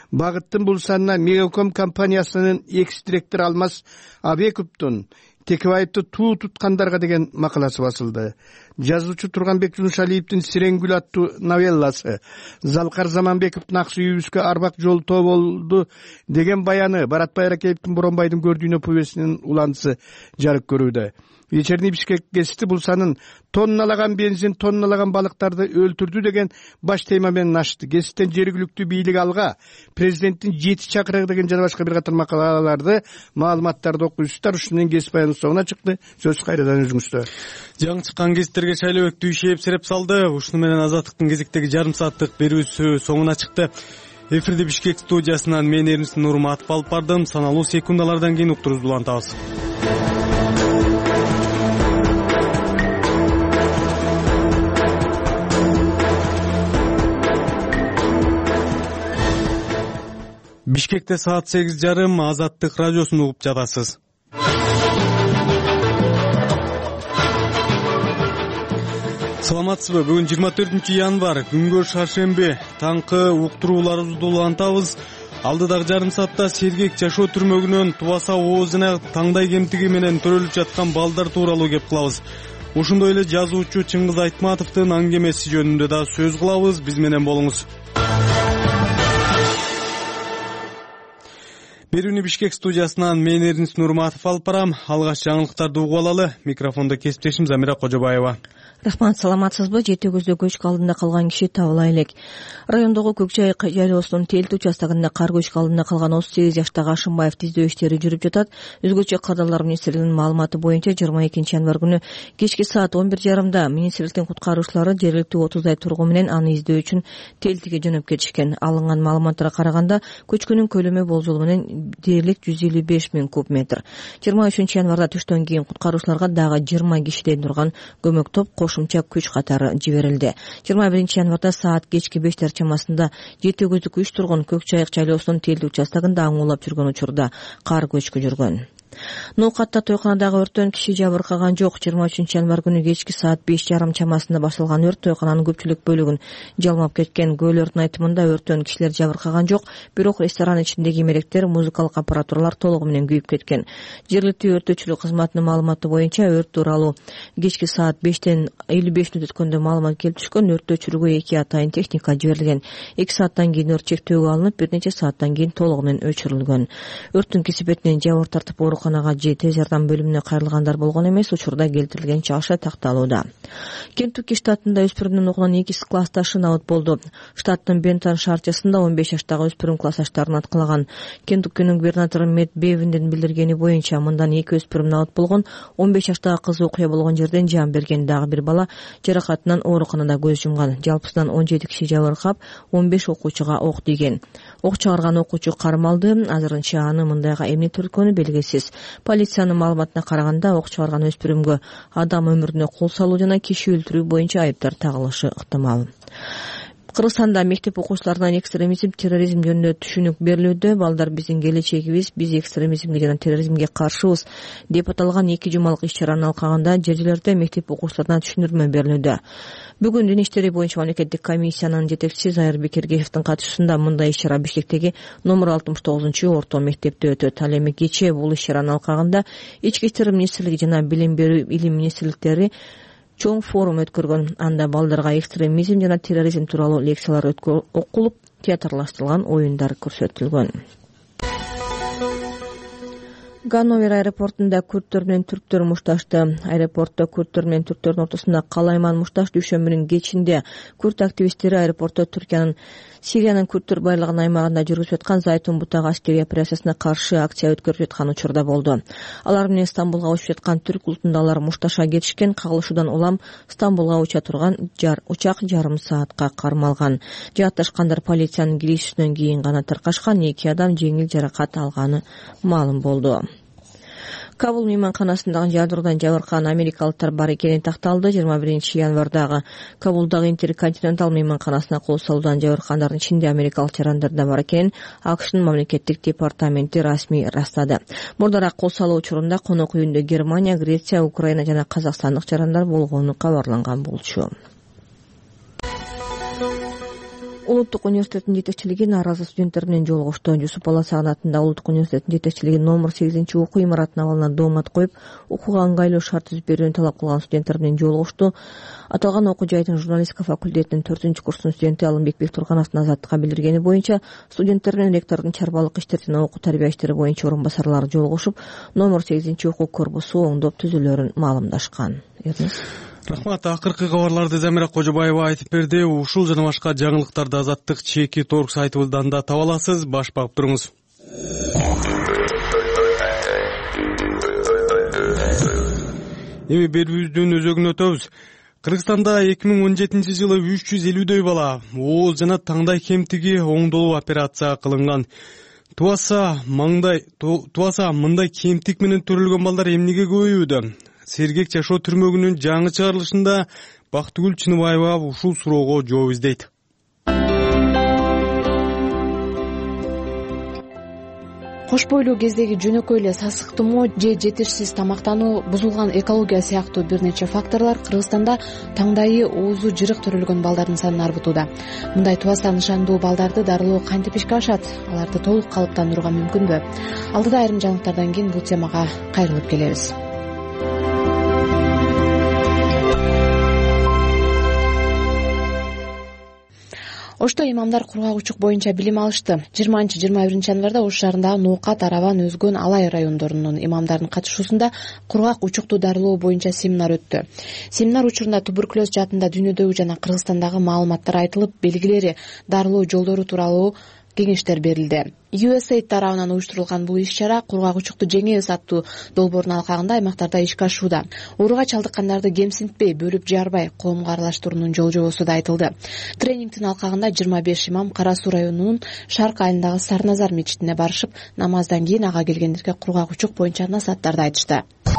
S20: Багыттын бул санына Мегаком компаниясынын экс директору Алмаз Абековдун Текебаевди туу туткандарга деген макаласы басылды. Жазуучу Турганбек Жунушалиевдин Сиренгүл аттуу новелласы, Залкар Заманбековдун Ак сүйүүбүзгө арбак жол тоо болду деген баяны, Баратбай Аракеевдин Боронбайдын көрдүйнө повестинин уланысы жарык көрүүдө. Вечерний Бишкек гезити бул санын тонналаган бензин, тонналаган балыктарды өлтүрдү деген баш тема менен ачты. Гезиттен жергиликтүү бийлик алга президенттин жети чакырыгы деген жана башка бир катар макалаларды, маалыматтарды окуйсуздар. Ушун менен гезит баянын соңуна чыкты. Сөз кайрадан өзүңүздө.
S1: Жаңы чыккан гезиттерге шайлообектүү ишеп сереп салды. Ушуну менен Азаттыктын кезектеги жарым сааттык берүүсү соңуна чыкты. Эфирде Бишкек студиясынан мен Эрнис Нурматов алып бардым. Саналуу секундалардан кийин уктурубузду улантабыз. Бишкекте саат сегиз жарым, Азаттык радиосун угуп жатасыз. Саламатсызбы? Бүгүн жыйырма төртүнчү январь, күнгө шаршемби. Таңкы уктурууларыбызды улантабыз. Алдыдагы жарым саатта сергек жашоо түрмөгүнөн Тубаса оозуна таңдай кемтиги менен төрөлүп жаткан балдар тууралуу кеп кылабыз. Ошондой эле жазуучу Чыңгыз Айтматовдун аңгемеси жөнүндө да сөз кылабыз. Биз менен болуңуз. Берүүнү Бишкек студиясынан мен Эрнис Нурматов алып барам. Алгач жаңылыктарды угуп алалы. Микрофондо кесиптешим Замира Кожобаева.
S4: Рахмат, саламатсызбы? Жети көздө көчкү алдында калган киши табыла элек. Райондогу Көкчай жайлоосунун Телти участогунда кар көчкү алдында калган отуз сегиз жаштагы Ашымбаев издөө иштери жүрүп жатат. Өзгөчө Кадрлар министрлигинин маалыматы боюнча жыйырма экинчи январь күнү кечки саат он бир жарымда министрликтин куткаруучулары жергиликтүү отуздай тургун менен аны издөө үчүн Телтиге жөнөп кетишкен. Алынган маалыматтарга караганда көчкүнүн көлөмү болжол менен дээрлик жүз элүү беш миң куб метр. жыйырма үчүнчү январда түштөн кийин куткаруучуларга дагы жыйырма кишиден турган көмөк топ кошумча күч катары жиберилди. жыйырма биринчи январда саат кечки бештер чамасында жети көздүк үч тургун Көкчайык жайлоосунун Телти участогунда аңуулап жүргөн учурда кар көчкү жүргөн. Ноокатта тойканадагы өрттөн киши жабыркаган жок. жыйырма үчүнчү январь күнү кечки саат беш жарым чамасында башылган өрт тойкананын көпчүлүк бөлүгүн жалмап кеткен. Көөлөрдүн айтымында өрттөн кишилер жабыркаган жок, бирок ресторан ичиндеги эмеректер, музыкалык аппаратуралар толугу менен күйүп кеткен. Жергиликтүү өрттөчүлүк кызматынын маалыматы боюнча өрт тууралуу кечки саат бештен элүү беш мүнөт өткөндө маалымат келип түшкөн. Өрттө өчүрүүгө эки атайын техника жиберилген. эки сааттан кийин өрт чектөөгө алынып, бир нече сааттан кийин толугу менен өчүрүлгөн. Өрттүн кесепетинен жабыр тартып ооруканага же тез жардам бөлүмүнө кайрылгандар болгон эмес. Учурда келтирилген чагыша такталууда. Кентукки штатында өспүрүмдүн окуган эки классташы набыт болду. Штаттын Бентон шаарчасында он беш жаштагы өспүрүм классташтарын аткалаган. Кентуккинин губернатору Мэтт Бевиндин билдиргени боюнча мындан эки өспүрүм набыт болгон. он беш жаштагы кыз окуя болгон жерден жан берген. Дагы бир бала жаракатынан ооруканада көз жумган. Жалпысынан он жети киши жабыркап, он беш окуучуга ок тийген. Ок чыгарган окуучу кармалды. Азырынча аны мындайга эмне түрткөнү белгисиз. Полициянын маалыматына караганда ок чыгарган өспүрүмгө адам өмүрүнө кол салуу жана киши өлтүрүү боюнча айыптар тагылышы ыктымал. Кыргызстанда мектеп окуучуларына экстремизм, терроризм жөнүндө түшүнүк берилүүдө. Балдар биздин келечегибиз, биз экстремизмге жана терроризмге каршыбыз деп аталган эки жумалык иш-чаранын алкагында жер-жерлерде мектеп окуучуларына түшүндүрмө берилүүдө. Бүгүн Дин иштери боюнча мамлекеттик комиссиянын жетекчиси Зайыр Бекергеевдин катышуусунда мындай иш-чара Бишкектеги номер алтымыш тогузунчу орто мектепте өтөт. Ал эми кечээ бул иш-чаранын алкагында Ички иштер министрлиги жана Билим берүү илим министрликтери чоң форум өткөргөн. Анда балдарга экстремизм жана терроризм тууралуу лекциялар окулуп, театрлаштырылган оюндар көрсөтүлгөн. Ганновер аэропортунда күрттөр менен түрктөр мушташты. Аэропортто күрттөр менен түрктөрдүн ортосунда калайман мушташ дүйшөмбүнүн кечинде күрт активисттери аэропортто Түркиянын Сириянын күрттөр байлыгын аймагында жүргүзүп жаткан Зайтун бутагы аскерий операциясына каршы акция өткөрүп жаткан учурда болду. Алар менен Стамбулга учуп жаткан түрк улутундагылар мушташка кетишкен. Кагылышуудан улам Стамбулга уча турган жар учак жарым саатка кармалган. Жаатташкандар полициянын киришүүсүнөн кийин гана таркашкан. Эки адам жеңил жаракат алганы маалым болду. Кабул мейманканасындагы жардыруудан жабыркаган америкалыктар бар экени такталды. жыйырма биринчи январдагы Кабулдагы Интерконтинентал мейманканасына кол салуудан жабыркагандардын ичинде америкалык жарандар да бар экенин АКШнын мамлекеттик департаменти расмий ырастады. Мурдараак кол салуу учурунда конок үйүндө Германия, Греция, Украина жана Казакстандык жарандар болгону кабарланган болчу. улуттук университеттин жетекчилиги нааразы студенттер менен жолугушту. Жусуп Аласаган атындагы улуттук университеттин жетекчилиги номер сегизинчи окуу имаратынын абалынан доомат коюп, окууга ыңгайлуу шарт түзүп берүүнү талап кылган студенттер менен жолугушту. Аталган окуу жайдын журналистика факультетинин төртүнчү курстун студенти Алымбек Бектургановдун Азаттыкка билдиргени боюнча, студенттер менен ректордун чарбалык иштер жана окуу тарбия иштери боюнча орун басарлары жолугушуп, номер сегизинчи окуу корпусу оңдоп түзүлөрүн маалымдашкан.
S1: Рахмат. Акыркы кабарларды Замира Кожобаева айтып берди. Ушул жана башка жаңылыктарды Азаттык чеки торг сайтыбыздан да таба аласыз. Баш багып туруңуз. Эми берүүбүздүн өзөгүнө өтөбүз. Кыргызстанда эки миң он жетинчи жылы үч жүз элүүдөй бала ооз жана таңдай кемтиги оңдолуп операция кылынган. Туаса маңдай туаса мындай кемтик менен төрөлгөн балдар эмнеге көбөйүүдө? Сергек жашоо түрмөгүнүн жаңы чыгарылышында Бактыгүл Чыныбаева ушул суроого жооп издейт.
S21: Кош бойлуу кездеги жөнөкөй эле сасык тумоо же жетишсиз тамактануу, бузулган экология сыяктуу бир нече факторлор Кыргызстанда таңдайы, оозу жырык төрөлгөн балдардын санын арбытууда. Мындай туастан нышандуу балдарды дарылоо кантип ишке ашат? Аларды толук калыптандырууга мүмкүнбү? Алдыда айрым жаңылыктардан кийин бул темага кайрылып келебиз. Ошто имамдар кургак учук боюнча билим алышты. жыйырманчы жыйырма биринчи январда Ош шаарындагы Ноокат, Араван, Өзгөн, Алай райондорунун имамдардын катышуусунда кургак учукту дарылоо боюнча семинар өттү. Семинар учурунда туберкулез жаатында дүйнөдөгү жана Кыргызстандагы маалыматтар айтылып, белгилери, дарылоо жолдору тууралуу кеңештер берилди. ю эс эй тарабынан уюштурулган бул иш-чара кургак учукту жеңебиз аттуу долбоордун алкагында аймактарда ишке ашууда. Ооруга чалдыккандарды кемсинтпей, бөлүп жарбай, коомго аралаштыруунун жол-жобосу да айтылды. Тренингдин алкагында жыйырма беш имам Кара Суу районунун Шарк айылындагы Сарназар мечитине барышып, намаздан кийин ага келгендерге кургак учук боюнча насааттарды айтышты.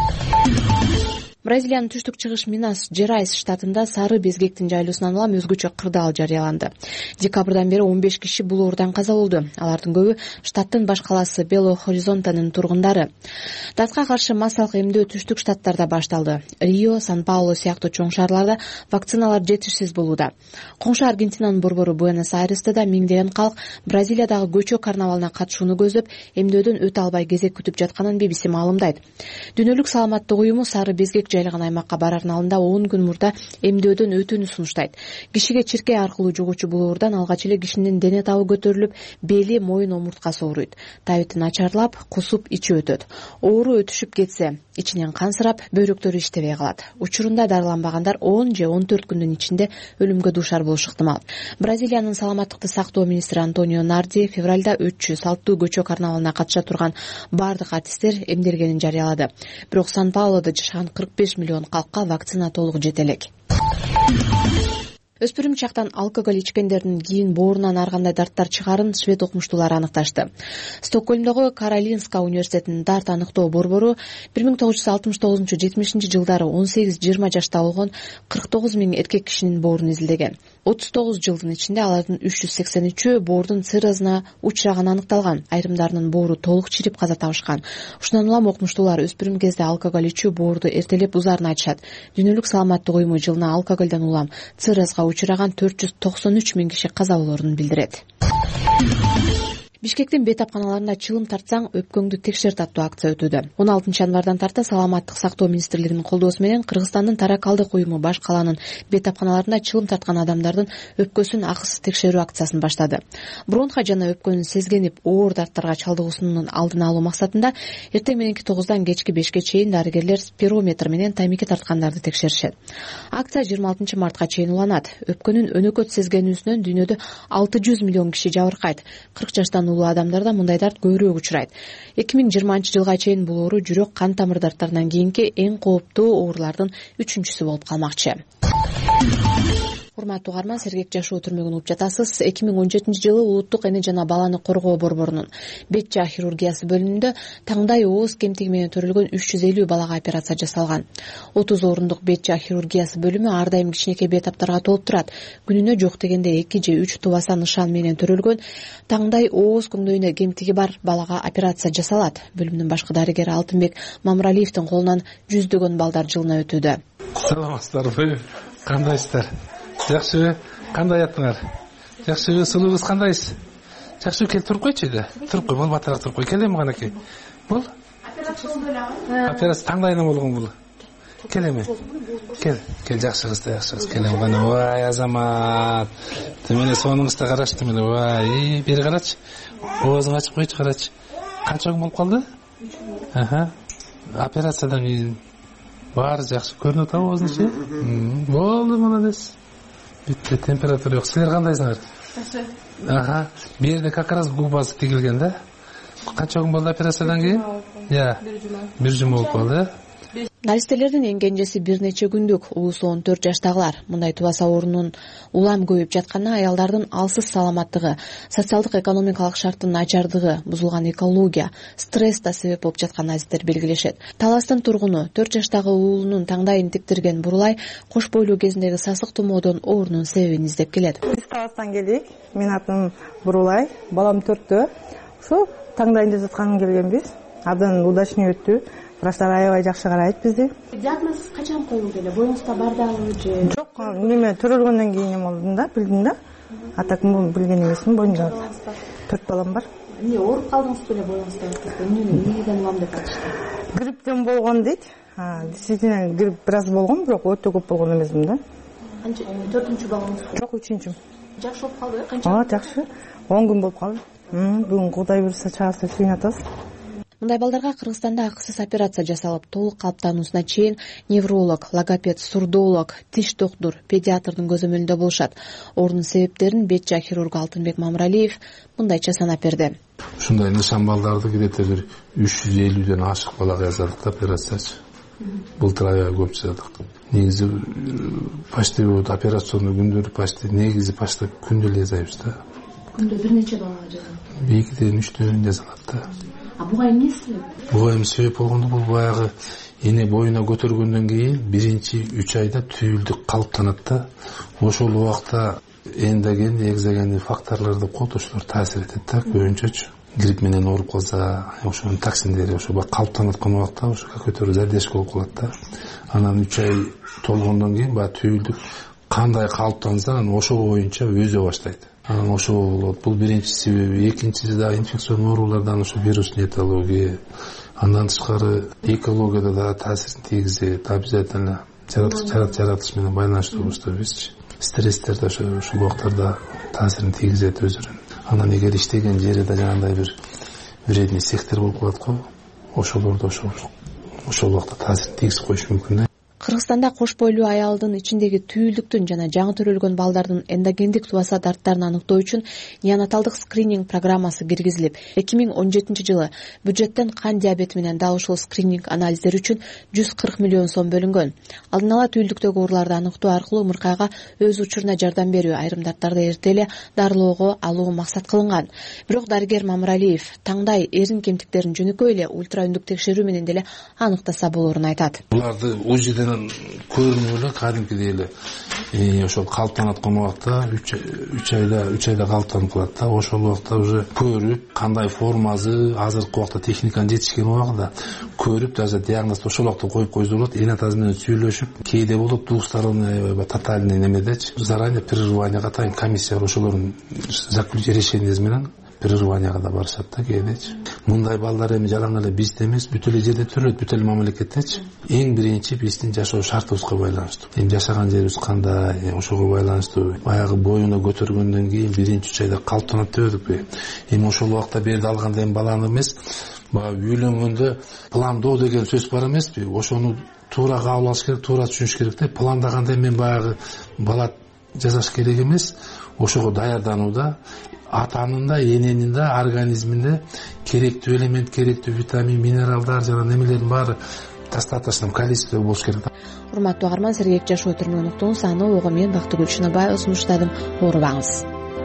S21: Бразилиянын түштүк-чыгыш Минас Жерайс штатында сары безгектин жайлоосунан улам өзгөчө кырдаал жарыяланды. Декабрдан бери он беш киши бул оорудан каза болду. Алардын көбү штаттын баш калаасы Бело Хоризонтанын тургундары. Датка каршы массалык эмдөө түштүк штаттарда башталды. Рио, Сан-Паулу сыяктуу чоң шаарларда вакциналар жетишсиз болууда. Коңшу Аргентинанын борбору Буэнос-Айресте да миңдеген калк Бразилиядагы көчө карнавалына катышууну көздөп, эмдөөдөн өтө албай кезек күтүп жатканын би би си маалымдайт. Дүйнөлүк саламаттык уюму сары безгек жайлаган аймакка барардын алдында он күн мурда эмдөөдөн өтүүнү сунуштайт. Кишиге чиркей аркылуу жугуучу бул оорудан алгач эле кишинин дене табы көтөрүлүп, бели, мойын омурткасы ооруйт. Табити начарлап, кусуп, ичи өтөт. Оору өтүшүп кетсе, ичинен кансырап, бөйрөктөрү иштебей калат. Учурунда дарыланбагандар он же он төрт күндүн ичинде өлүмгө дуушар болушу ыктымал. Бразилиянын саламаттыкты сактоо министри Антонио Нарди февралда өтчү салттуу көчө карнавалына катыша турган бардык артисттер эмделгенин жарыялады. Бирок Сан-Паулодо жашаган кырк беш миллион калкка вакцина толук жете элек. Өспүрүм чактан алкоголь ичкендердин кийин боорунан ар кандай дарттар чыгарын швед окумуштуулары аныкташты. Стокгольмдогу Каролинска университетинин дарт аныктоо борбору бир миң тогуз жүз алтымыш тогузунчу жетимишинчи жылдары он сегиз жыйырма жашта болгон кырк тогуз миң эркек кишинин боорун изилдеген. отуз тогуз жылдын ичинде алардын үч жүз сексен үчөө боордун циррозуна учураганы аныкталган. Айрымдарынын боору толук чирип каза табышкан. Ушундан улам окумуштуулар өспүрүм кезде алкоголь ичүү боорду эртелеп узарын айтышат. Дүйнөлүк саламаттык уюму жылына алкоголдон улам циррозго учураган төрт жүз токсон үч миң киши каза болоорун билдирет. Бишкектин бейтапканаларында чылым тартсаң өпкөңдү текшерт аттуу акция өтүүдө. он алтынчы январдан тарта саламаттык сактоо министрлигинин колдоосу менен Кыргызстандын таракалдык уюму баш каланын бейтапканаларында чылым тарткан адамдардын өпкөсүн акысыз текшерүү акциясын баштады. Бронха жана өпкөнүн сезгенип оор дарттарга чалдыгуусунун алдын алуу максатында эртең мененки тогуздан кечки бешке чейин дарыгерлер спирометр менен таймеке тарткандарды текшеришет. Акция жыйырма алтынчы мартка чейин уланат. Өпкөнүн өнөкөт сезгенүүсүнөн дүйнөдө алты жүз миллион киши жабыркайт. кырк жаштан улуу адамдарда мындай дарт көбүрөөк учурайт. эки миң жыйырманчы жылга чейин бул оору жүрөк кан тамыр дарттарынан кийинки эң кооптуу оорулардын үчүнчүсү болуп калмакчы. Урматтуу угарман, Сергек жашоо түрмөгүн угуп жатасыз. эки миң он жетинчи жылы улуттук эне жана баланы коргоо борборунун бет жаа хирургиясы бөлүмүндө таңдай ооз кемтиги менен төрөлгөн үч жүз элүү балага операция жасалган. отуз орундук бет жаа хирургиясы бөлүмү ар дайым кичинекей бейтаптарга толуп турат. Күнүнө жок дегенде эки же үч тубаса нышан менен төрөлгөн таңдай ооз көңдөйүнө кемтиги бар балага операция жасалат. Бөлүмдүн башкы дарыгери Алтынбек Мамралиевдин колунан жүздөгөн балдар жылына өтүүдө.
S22: Саламатсыздарбы? Кандайсыздар? Жакшы, кандай аттыңар?
S5: жакшыбы, сулуубуз, кандайсыз? Жакшы, кел туруп койчу да. Туруп кой, болбатыраак туруп кой. Кел эми канакей. Бул операция таңдайына болгон бул. Кел эми. Кел, кел, жакшы кыз да, жакшы кыз. Кел эми кана. Вай, Азамат. Демеле сонуңузда карачты мени. Вай, бери карачы. Оозуңду ачып койчу, карачы. Канча күн болуп калды? Аха. Операциядан кийин баары жакшы көрүнүп атабы оозуңчу? Болду, молодец. Бүтті, температура жоқ. Сілер қандайсыңар? Жақсы. Аха. Бір жерде как раз губасы тигилген да? Қанша күн болды операциядан кейін? Я. Бір жұма болып қалды.
S21: Наристелердин эң кенжеси бир нече күндүк улусу он төрт жаштагылар. Мындай тубас оорунун улам көбөйүп жатканы аялдардын алсыз саламаттыгы, социалдык экономикалык шарттын начардыгы, бузулган экология, стресс да себеп болуп жатканын азиздер белгилешет. Таластын тургуну төрт жаштагы уулунун таңдайын тиктирген Бурулай кош бойлуу кезиндеги сасык тумоодон оорунун себебин издеп келет.
S22: Биз Таластан келдик. Мен атым Бурулай, балам төрттө. Ошо таңдайын жасатканын келгенбиз. Абдан удачный өттү. Врачтар аябай жакшы карайт бизди.
S21: Диагноз качан коюлду эле? Боюңузда бар дагы же?
S22: Жок, неме төрөлгөндөн кийин эме болдум да, билдим да. А так билген эмесмин, боюмда төрт балам бар.
S21: Эмне ооруп калдыңыз беле боюңузда? Эмне эмнеден улам деп атышты?
S22: Грипптен болгон дейт. А, действительно грипп бир аз болгон, бирок өтө көп болгон эмесмин да.
S21: Канча төртүнчү балаңыз?
S22: Жок, үчүнчү.
S21: Жакшы болуп калды? Канча?
S22: А, жакшы. он күн болуп калды. Бүгүн Кудай буйруса чыгарса чыйнап атабыз.
S21: Мындай балдарга Кыргызстанда акысыз операция жасалып, толук калыптануусуна чейин невролог, логопед, сурдолог, тиш доктур, педиатрдын көзөмөлүндө болушат. Оорунун себептерин бет жаа хирургу Алтынбек Мамыралиев мындайча санап берди.
S5: Ушундай нышан балдарды кидете бир үч жүз элүүдөн ашык балага жасадык да операциячы. Былтыр аябай көп жасадык. Негизи почти вот операционный күндөр почти негизи почти күндө эле жасайбыз да.
S21: Күндө бир нече балага жасалат?
S22: Экиден үчтөн жасалат да.
S21: А буга эмне себеп?
S5: Буга эми себеп болгондо бул баягы эне боюна көтөргөндөн кийин биринчи үч айда түйүлдүк калыптанат да. Ошол убакта эндоген, экзоген факторлорду кот ошолор таасир этет да көбүнчөчү. Грипп менен ооруп калса, ошонун токсиндери ошо калыптанып аткан убакта ошо көтөрүү задержка болуп калат да. Анан үч ай толгондон кийин баягы түйүлдүк кандай калыптанса, анан ошол боюнча өзө баштайт. Анан ошол болот. Бул биринчи себеби. Экинчиси да инфекционный оорулардан ошо вирусный этиология. Андан тышкары экологияда да таасирин тийгизет. Обязательно жаратылыш менен байланыштуу болушту бизчи. Стресстер да ошо ушул убактарда таасирин тийгизет өзүнүн. Анан эгер иштеген жери да жанагындай бир вредный сектор болуп калат го, ошолордо ошол ошол убакта таасирин тийгизип коюшу мүмкүн да.
S21: Кыргызстанда кош бойлуу аялдын ичиндеги түйүлдүктүн жана жаңы төрөлгөн балдардын эндогендик тубаса дарттарын аныктоо үчүн неонаталдык скрининг программасы киргизилип, эки миң он жетинчи жылы бюджеттен кан диабети менен дал ушул скрининг анализдери үчүн жүз кырк миллион сом бөлүнгөн. Алдын ала түйүлдүктөгү ооруларды аныктоо аркылуу умуркайга өз учуруна жардам берүү, айрым дарттарды эрте эле дарылоого алуу максат кылынган. Бирок дарыгер Мамыралиев таңдай эрин кемтиктерин жөнөкөй эле ультра үндүк текшерүү менен деле аныктаса болоорун айтат.
S5: Буларды УЗИден көрүнүп эле кадимкидей эле ошол калыптанып аткан убакта үч айда үч айда калыптанып калат да. Ошол убакта уже көрүп кандай формасы азыркы убакта техниканын жетишкен убагында көрүп даже диагноз ошол убакта коюп койсо болот. Эне атасы менен сүйлөшүп кээде болот двусторонний тотальный немедечи заранее прерыванияга атайын комиссия ошолордун решениеси менен прерыванияга да барышат да кээдечи. Мындай балдар эми жалаң эле бизде эмес, бүт эле жерде төрөлөт, бүт эле мамлекеттечи. Эң биринчи биздин жашоо шартыбызга байланыштуу. Эми жашаган жерибиз кандай, ошого байланыштуу. Баягы боюна көтөргөндөн кийин биринчи үч айда калыптанат дебедикпи? Эми ошол убакта берди алганда эми баланы эмес, баягы үйлөнгөндө пландоо деген сөз бар эмеспи? Ошону туура кабыл алыш керек, туура түшүнүш керек да. Пландаганда мен баягы бала жасаш керек эмес, ошого даярданууда атанын да, эненин да организминде керектүү элемент, керектүү витамин, минералдар жана немелердин баары достаточно количество болуш керек.
S21: Урматтуу агарман, сергек жашоо түрмөгүн уктуңуз. Аны ого мен Бактыгүл Чыныбаева сунуштадым. Оорубаңыз.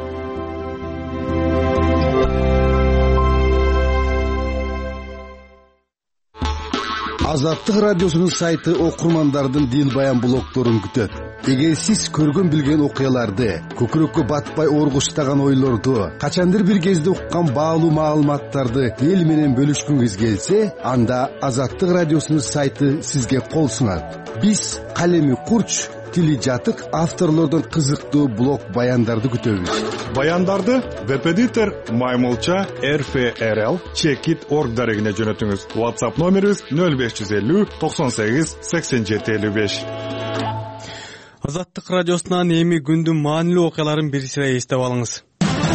S23: Азаттык радиосунун сайты окурмандардын дил баян блогторун күтөт. Эгер сиз көргөн билген окуяларды, көкүрөккө батпай оргуштаган ойлорду, качандыр бир кезде уккан баалуу маалыматтарды эл менен бөлүшкүңүз келсе, анда Азаттык радиосунун сайты сизге кол сунат. Биз калеми курч, тили жатык авторлордон кызыктуу блог баяндарды күтөбүз.
S2: Баяндарды веб-эдитор маймылча эр эф эр эл чекит орг дарегине жөнөтүңүз. WhatsApp номерибиз нөл беш жүз элүү токсон сегиз сексен жети элүү беш.
S1: Азаттык радиосунан эми күндүн маанилүү окуяларын бир сыра эстеп алыңыз.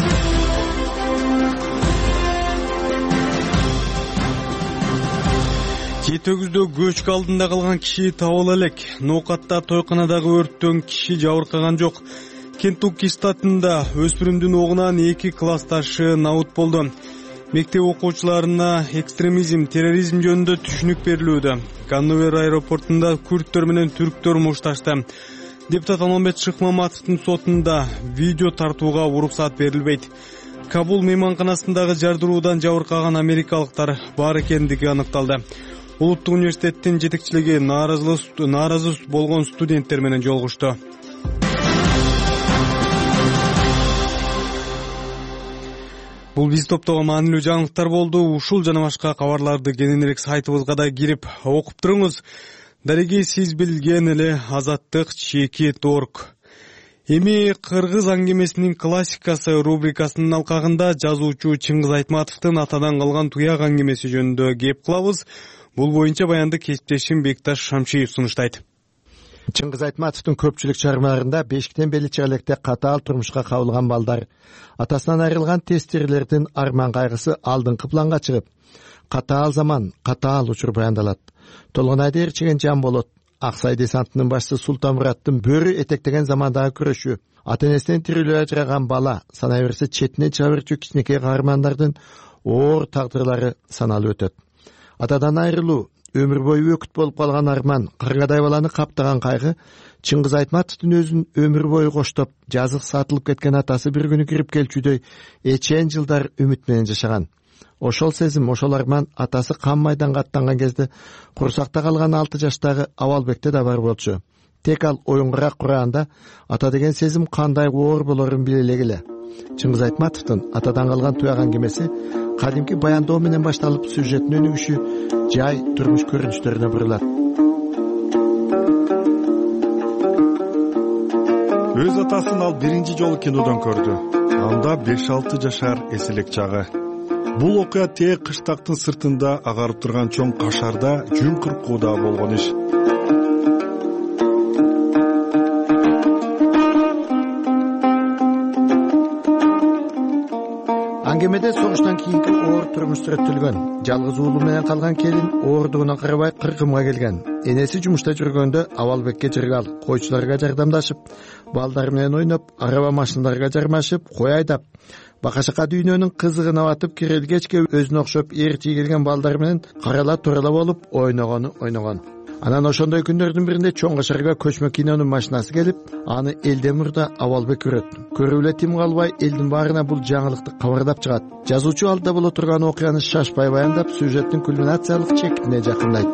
S1: Жети өгүздө көчкү алдында калган киши табыла элек. Ноокатта тойканадагы өрттөн киши жабыркаган жок. Кентукки штатында өспүрүмдүн огунан эки классташы набыт болду. Мектеп окуучуларына экстремизм, терроризм жөнүндө түшүнүк берилүүдө. Ганновер аэропортунда күрттөр менен түрктөр мушташты. Депутат Алмамбет Шыкмаматовдун сотунда видео тартууга уруксат берилбейт. Кабул мейманканасындагы жардыруудан жабыркаган америкалыктар бар экендиги аныкталды. Улуттук университеттин жетекчилиги нааразы болгон студенттер менен жолугушту. Бул биз топтогон маанилүү жаңылыктар болду. Ушул жана башка кабарларды кененирээк сайтыбызга да кирип окуп туруңуз. Дареги сиз билген эле азаттык чекит орг. Эми кыргыз аңгемесинин классикасы рубрикасынын алкагында жазуучу Чыңгыз Айтматовдун атадан калган туяк аңгемеси жөнүндө кеп кылабыз. Бул боюнча баянды кесиптешим Бекташ Шамшиев сунуштайт.
S6: Чыңгыз Айтматовдун көпчүлүк чыгармаларында бешиктен бели чыга электе катаал турмушка кабылган балдар, атасынан айрылган тестирлердин арман кайгысы алдыңкы планга чыгып, катаал заман, катаал учур баяндалат. Толгонайды ээрчиген жан болот. Аксай десантынын башчысы Султанмураттын бөрү этектеген замандагы күрөшү, ата-энесинен тирүүлөп ажыраган бала, санай берсе четинен чыга берчү кичинекей каармандардын оор тагдырлары саналып өтөт. Атадан айрылуу, өмүр бою өкүт болуп калган арман, кыргадай баланы каптаган кайгы Чыңгыз Айтматовдун өзүн өмүр бою коштоп, жазык сатылып кеткен атасы бир күнү кирип келчүдөй эчен жылдар үмүт менен жашаган. Ошол сезим, ошол арман атасы кан майданга аттанган кезде курсакта калган алты жаштагы Абалбекте да бар болчу. Тек ал оюнгараак кураганда ата деген сезим кандай оор болорун биле эле. Чыңгыз Айтматовдун атадан калган туяк аңгемеси кадимки баяндоо менен башталып, сюжеттин өнүгүшү жай турмуш көрүнүштөрүнө бурулат.
S2: Өз атасын ал биринчи жолу кинодон көрдү. Анда беш алты жашар эселек чагы. Бул окуя тээ кыштактын сыртында агарып турган чоң кашарда жүн кыркууда болгон иш.
S6: Аңгемеде согуштан кийинки оор турмуш сүрөттөлгөн. Жалгыз уулу менен калган келин оордугуна карабай кыркымга келген. Энеси жумушта жүргөндө Абалбекке жыргал, койчуларга жардамдашып, балдар менен ойноп, араба машиналарга жармашып, кой айдап, бакашака дүйнөнүн кызыгын абатып кирелгечке өзүнө окшоп эрти келген балдар менен карала турала болуп ойногону ойногон. Анан ошондой күндөрдүн биринде чоң кашарга көчмө кинонун машинасы келип, аны элден мурда Абалбек көрөт. Көрүп эле тим калбай элдин баарына бул жаңылыкты кабардап чыгат. Жазуучу алдыда боло турган окуяны шашпай баяндап, сюжеттин кульминациялык чекитине жакындайт.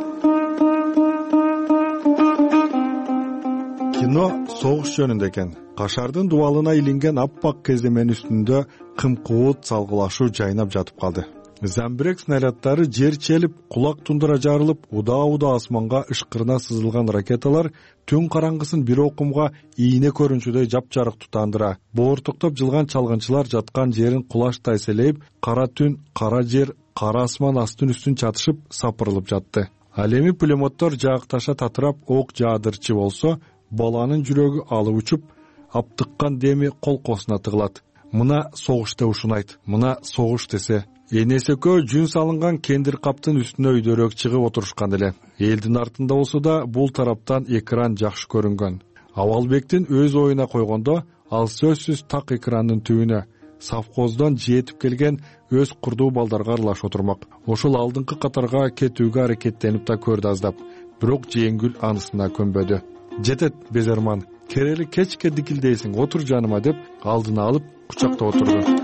S2: Кино согуш жөнүндө экен. Кашардын дубалына илинген аппак кеземенин үстүндө кымкуут салгылашуу жайнап жатып калды. Замбирек снаряддары жер челип, кулак тундура жарылып, удаа-удаа асманга ышкырына сызылган ракеталар түн караңгысын бир окумга ийне көрүнчүдөй жапжарык тутандыра. Боортуктоп жылган чалгынчылар жаткан жерин кулаштай селейип, кара түн, кара жер, кара асман астын үстүн чатышып, сапырылып жатты. Ал эми пулеметтор жаакташа татырап ок жаадырчы болсо, баланын жүрөгү алып учуп, аптыккан деми колкосуна тыгылат. Мына согуш деп ушунайт. Мына согуш десе. Энеси экөө жүн салынган кендир каптын үстүнө өйдөрөөк чыгып отурушкан эле. Элдин артында болсо да бул тараптан экран жакшы көрүнгөн. Абалбектин өз оюна койгондо, ал сөзсүз так экрандын түбүнө совхоздон жетип келген өз курдуу балдарга аралашып отурмак. Ошол алдыңкы катарга кетүүгө аракеттенип да көрдү аздап. Бирок Жеңгүл анысына көнбөдү. Жетет безерман, керели кечке дикилдейсиң, отур жаныма деп алдына алып кучактап отурду.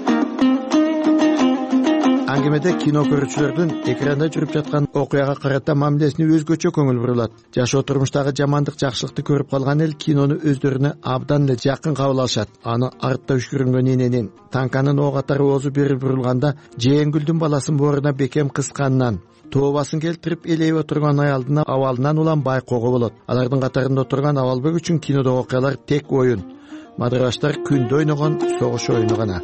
S6: Аңгемеде кино көрүүчүлөрдүн экранда жүрүп жаткан окуяга карата мамилесине өзгөчө көңүл бурулат. Жашоо турмуштагы жамандык жакшылыкты көрүп калган эл кинону өздөрүнө абдан эле жакын кабыл алышат. Аны артта үшкүрүнгөн эненин танканын ок атары оозу бери бурулганда Жеңгүлдүн баласын бооруна бекем кысканынан, тообасын келтирип элейип отурган аялдын абалынан улам байкоого болот. Алардын катарында отурган Абалбек үчүн кинодогу окуялар тек оюн. Мадыраштар күндө ойногон согуш оюну гана.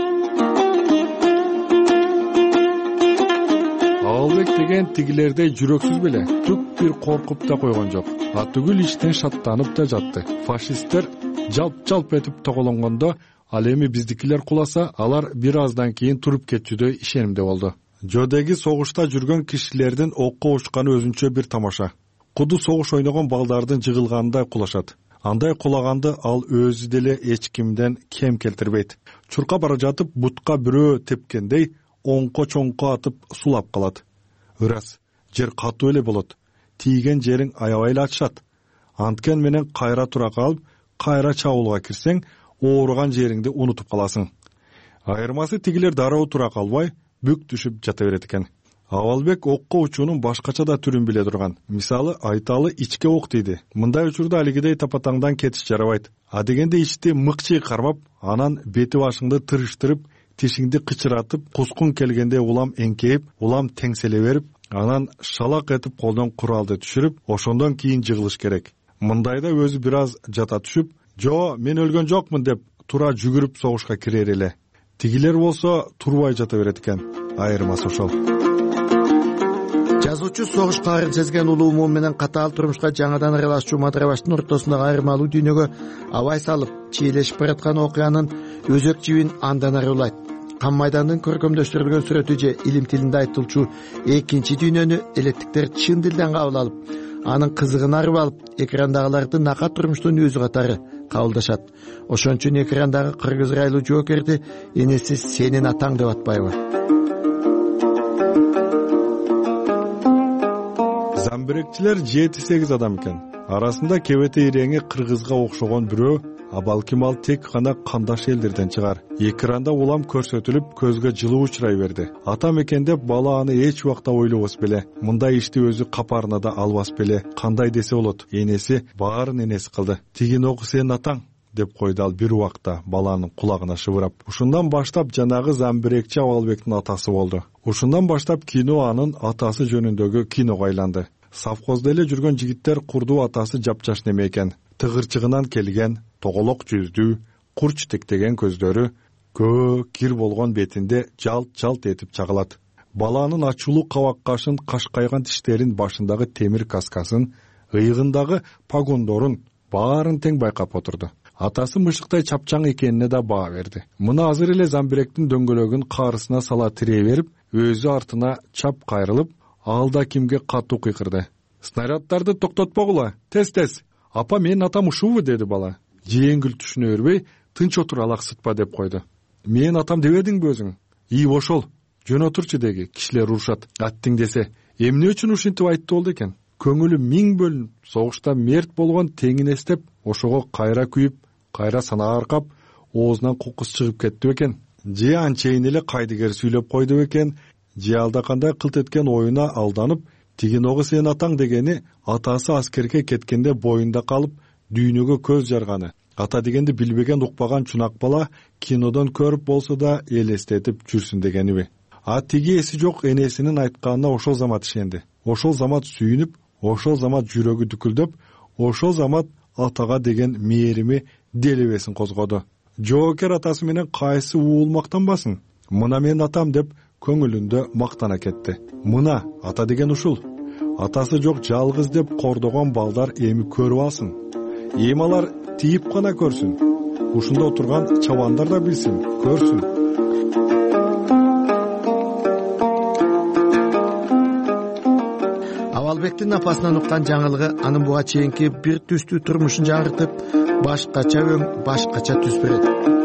S2: Абалбек деген тигилердей жүрөксүз беле, түк бир коркуп да койгон жок. А түгүл иштен шаттанып да жатты. Фашисттер жалп-жалп этип тоголонгондо, ал эми биздикилер куласа, алар бир аздан кийин туруп кетчүдөй ишенимде болду. Жодеги согушта жүргөн кишилердин окко учканы өзүнчө бир тамаша. Куду согуш ойногон балдардын жыгылгандай кулашат. Андай кулаганды ал өзү деле эч кимден кем келтирбейт. Чурка бара жатып бутка бирөө тепкендей оңко-чоңко атып сулап калат. Ырас, жер катуу эле болот. Тийген жериң аябай эле ачышат. Анткен менен кайра тура калып, кайра чабуулга кирсең, ооруган жериңди унутуп каласың. Айырмасы тигилер дароо тура калбай, бүк түшүп жата берет экен. Абалбек окко учуунун башкача да түрүн биле турган. Мисалы, айталы ичке ок дейди. Мындай учурда алигидей тапатаңдан кетиш жарабайт. А дегенде ичти мыкчый кармап, анан бети башыңды тырыштырып, тишиңди кычыратып, кускун келгенде улам эңкейип, улам теңселе берип, анан шалак этип колдон куралды түшүрүп, ошондон кийин жыгылыш керек. Мындайда өзү бир аз жата түшүп, "Жо, мен өлгөн жокмун" деп тура жүгүрүп согушка кирер эле. Тигилер болсо турбай жата берет экен. Айырмасы ошол.
S6: Жазуучу согуш каарын сезген улуу муун менен катаал турмушка жаңадан аралашчу Мадырабаштын ортосундагы айырмалуу дүйнөгө абай салып, чийлешип бараткан окуянын өзөк жибин андан ары улайт. Кан майдандын көркөмдөштүрүлгөн сүрөтү же илим тилинде айтылчу экинчи дүйнөнү элеттиктер чын дилден кабыл алып, анын кызыгын арып алып, экрандагыларды накат турмуштун өзү катары кабылдашат. Ошон үчүн экрандагы кыргыз райлуу жоокерди энеси сенин атаң деп атпайбы?
S2: Замбирекчилер жети сегиз адам экен. Арасында кебете иреңи кыргызга окшогон бирөө, а балким ал тек гана кандаш элдерден чыгар. Экранда улам көрсөтүлүп, көзгө жылуу учурай берди. Атам экен деп бала аны эч убакта ойлобос беле. Мындай ишти өзү капарына да албас беле. Кандай десе болот? Энеси баарын энеси кылды. Тигиногу сенин атаң деп койду ал бир убакта баланын кулагына шыбырап. Ушундан баштап жанагы Замбирекчи Абалбектин атасы болду. Ушундан баштап кино анын атасы жөнүндөгү киного айланды. Совхоздо эле жүргөн жигиттер курдуу атасы жапжаш неме экен. Тыгырчыгынан келген, тоголок жүздүү, курч тектеген көздөрү, көө кир болгон бетинде жалт-жалт этип чагылат. Баланын ачуулуу кабак кашын, кашкайган тиштерин, башындагы темир каскасын, ыйыгындагы погондорун баарын тең байкап отурду. Атасы мышыктай чапчаң экенине да баа берди. Мына азыр эле Замбиректин дөңгөлөгүн каарысына сала тирей берип, өзү артына чап кайрылып, алда кимге катуу кыйкырды. "Снаряддарды токтотпогула, тез-тез. Апа, менин атам ушубу?" деди бала. Жеңил түшүнө бербей, "Тынч отур, алаксытпа" деп койду. "Менин атам дебедиңби өзүң?" "И, ошол. Жөн отурчу" деги. Кишилер урушат. Аттың десе, эмне үчүн ушинтип айтты болду экен? Көңүлү миң бөлүнүп, согушта мерт болгон теңин эстеп, ошого кайра күйүп, кайра санаа аркап, оозунан кукус чыгып кетти экен. Же анчейин эле кайдыгер сүйлөп койду экен, же алда кандай кылт эткен оюна алданып, тигиногу сенин атаң дегени атасы аскерге кеткенде боюнда калып, дүйнөгө көз жарганы. Ата дегенди билбеген, укпаган чунак бала кинодон көрүп болсо да элестетип жүрсүн дегениби? А тиги эси жок энесинин айтканына ошол замат ишенди. Ошол замат сүйүнүп, ошол замат жүрөгү дүкүлдөп, ошол замат атага деген мээрими делебесин козгоду. Жоокер атасы менен кайсы уул мактанбасын? Мына менин атам деп көңүлүндө мактана кетти. Мына ата деген ушул. Атасы жок жалгыз деп кордогон балдар эми көрүп алсын. Эми алар тийип гана көрсүн. Ушунда отурган чабандар да билсин, көрсүн.
S6: Абалбектин апасынан уккан жаңылыгы анын буга чейинки бир түстүү турмушун жаңыртып, башкача өң, башкача түс берет.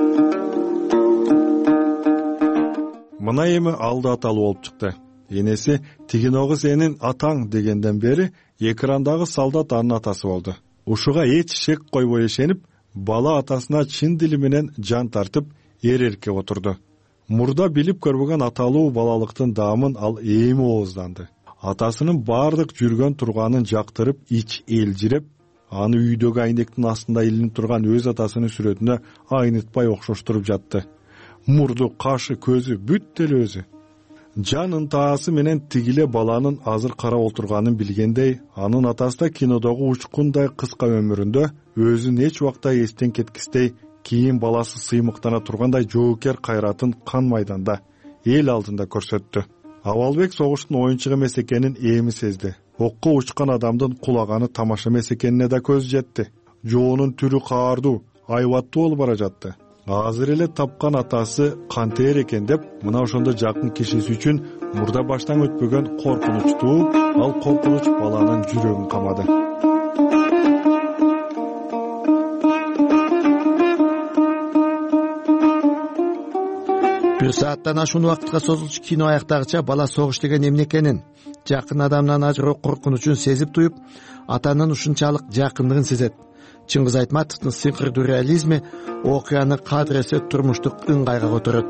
S2: Мына эми алды аталуу болуп чыкты. Энеси "Тигиногу сенин атаң" дегенден бери экрандагы солдат анын атасы болду. Ушуга эч шек койбой ишенип, бала атасына чын дили менен жан тартып, эр-эрке отурду. Мурда билип көрбөгөн аталуу балалыктын даамын ал эми оозданды. Атасынын бардык жүргөн турганын жактырып, ич элжиреп, аны үйдөгү айнектин астында илинип турган өз атасынын сүрөтүнө айнытпай окшоштуруп жатты. Мурду, кашы, көзү бүт эле өзү. жан ынтаасы менен тигиле баланын азыр карап отурганын билгендей, анын атасы да кинодогу учкундай кыска өмүрүндө өзүн эч убакта эстен кеткистей, кийин баласы сыймыктана тургандай жоокер кайратын кан майданда эл алдында көрсөттү. Абалбек согуштун оюнчук эмес экенин эми сезди. Окко учкан адамдын кулаганы тамаша эмес экенине да көзү жетти. Жоонун түрү каардуу, айбаттуу болуп бара жатты. Азыр эле тапкан атасы кантер экен деп, мына ошондо жакын кишиси үчүн мурда баштан өтпөгөн коркунуч тууп, ал коркунуч баланын жүрөгүн камады.
S6: Бир сааттан ашуун убакытка созулчу кино аяктагыча бала согуш деген эмне экенин, жакын адамдан ажыроо коркунучун сезип туюп, атанын ушунчалык жакындыгын сезет. Чыңгыз Айтматовдун сыйкырдуу реализми окуяны кадыресе турмуштук ыңгайга которот.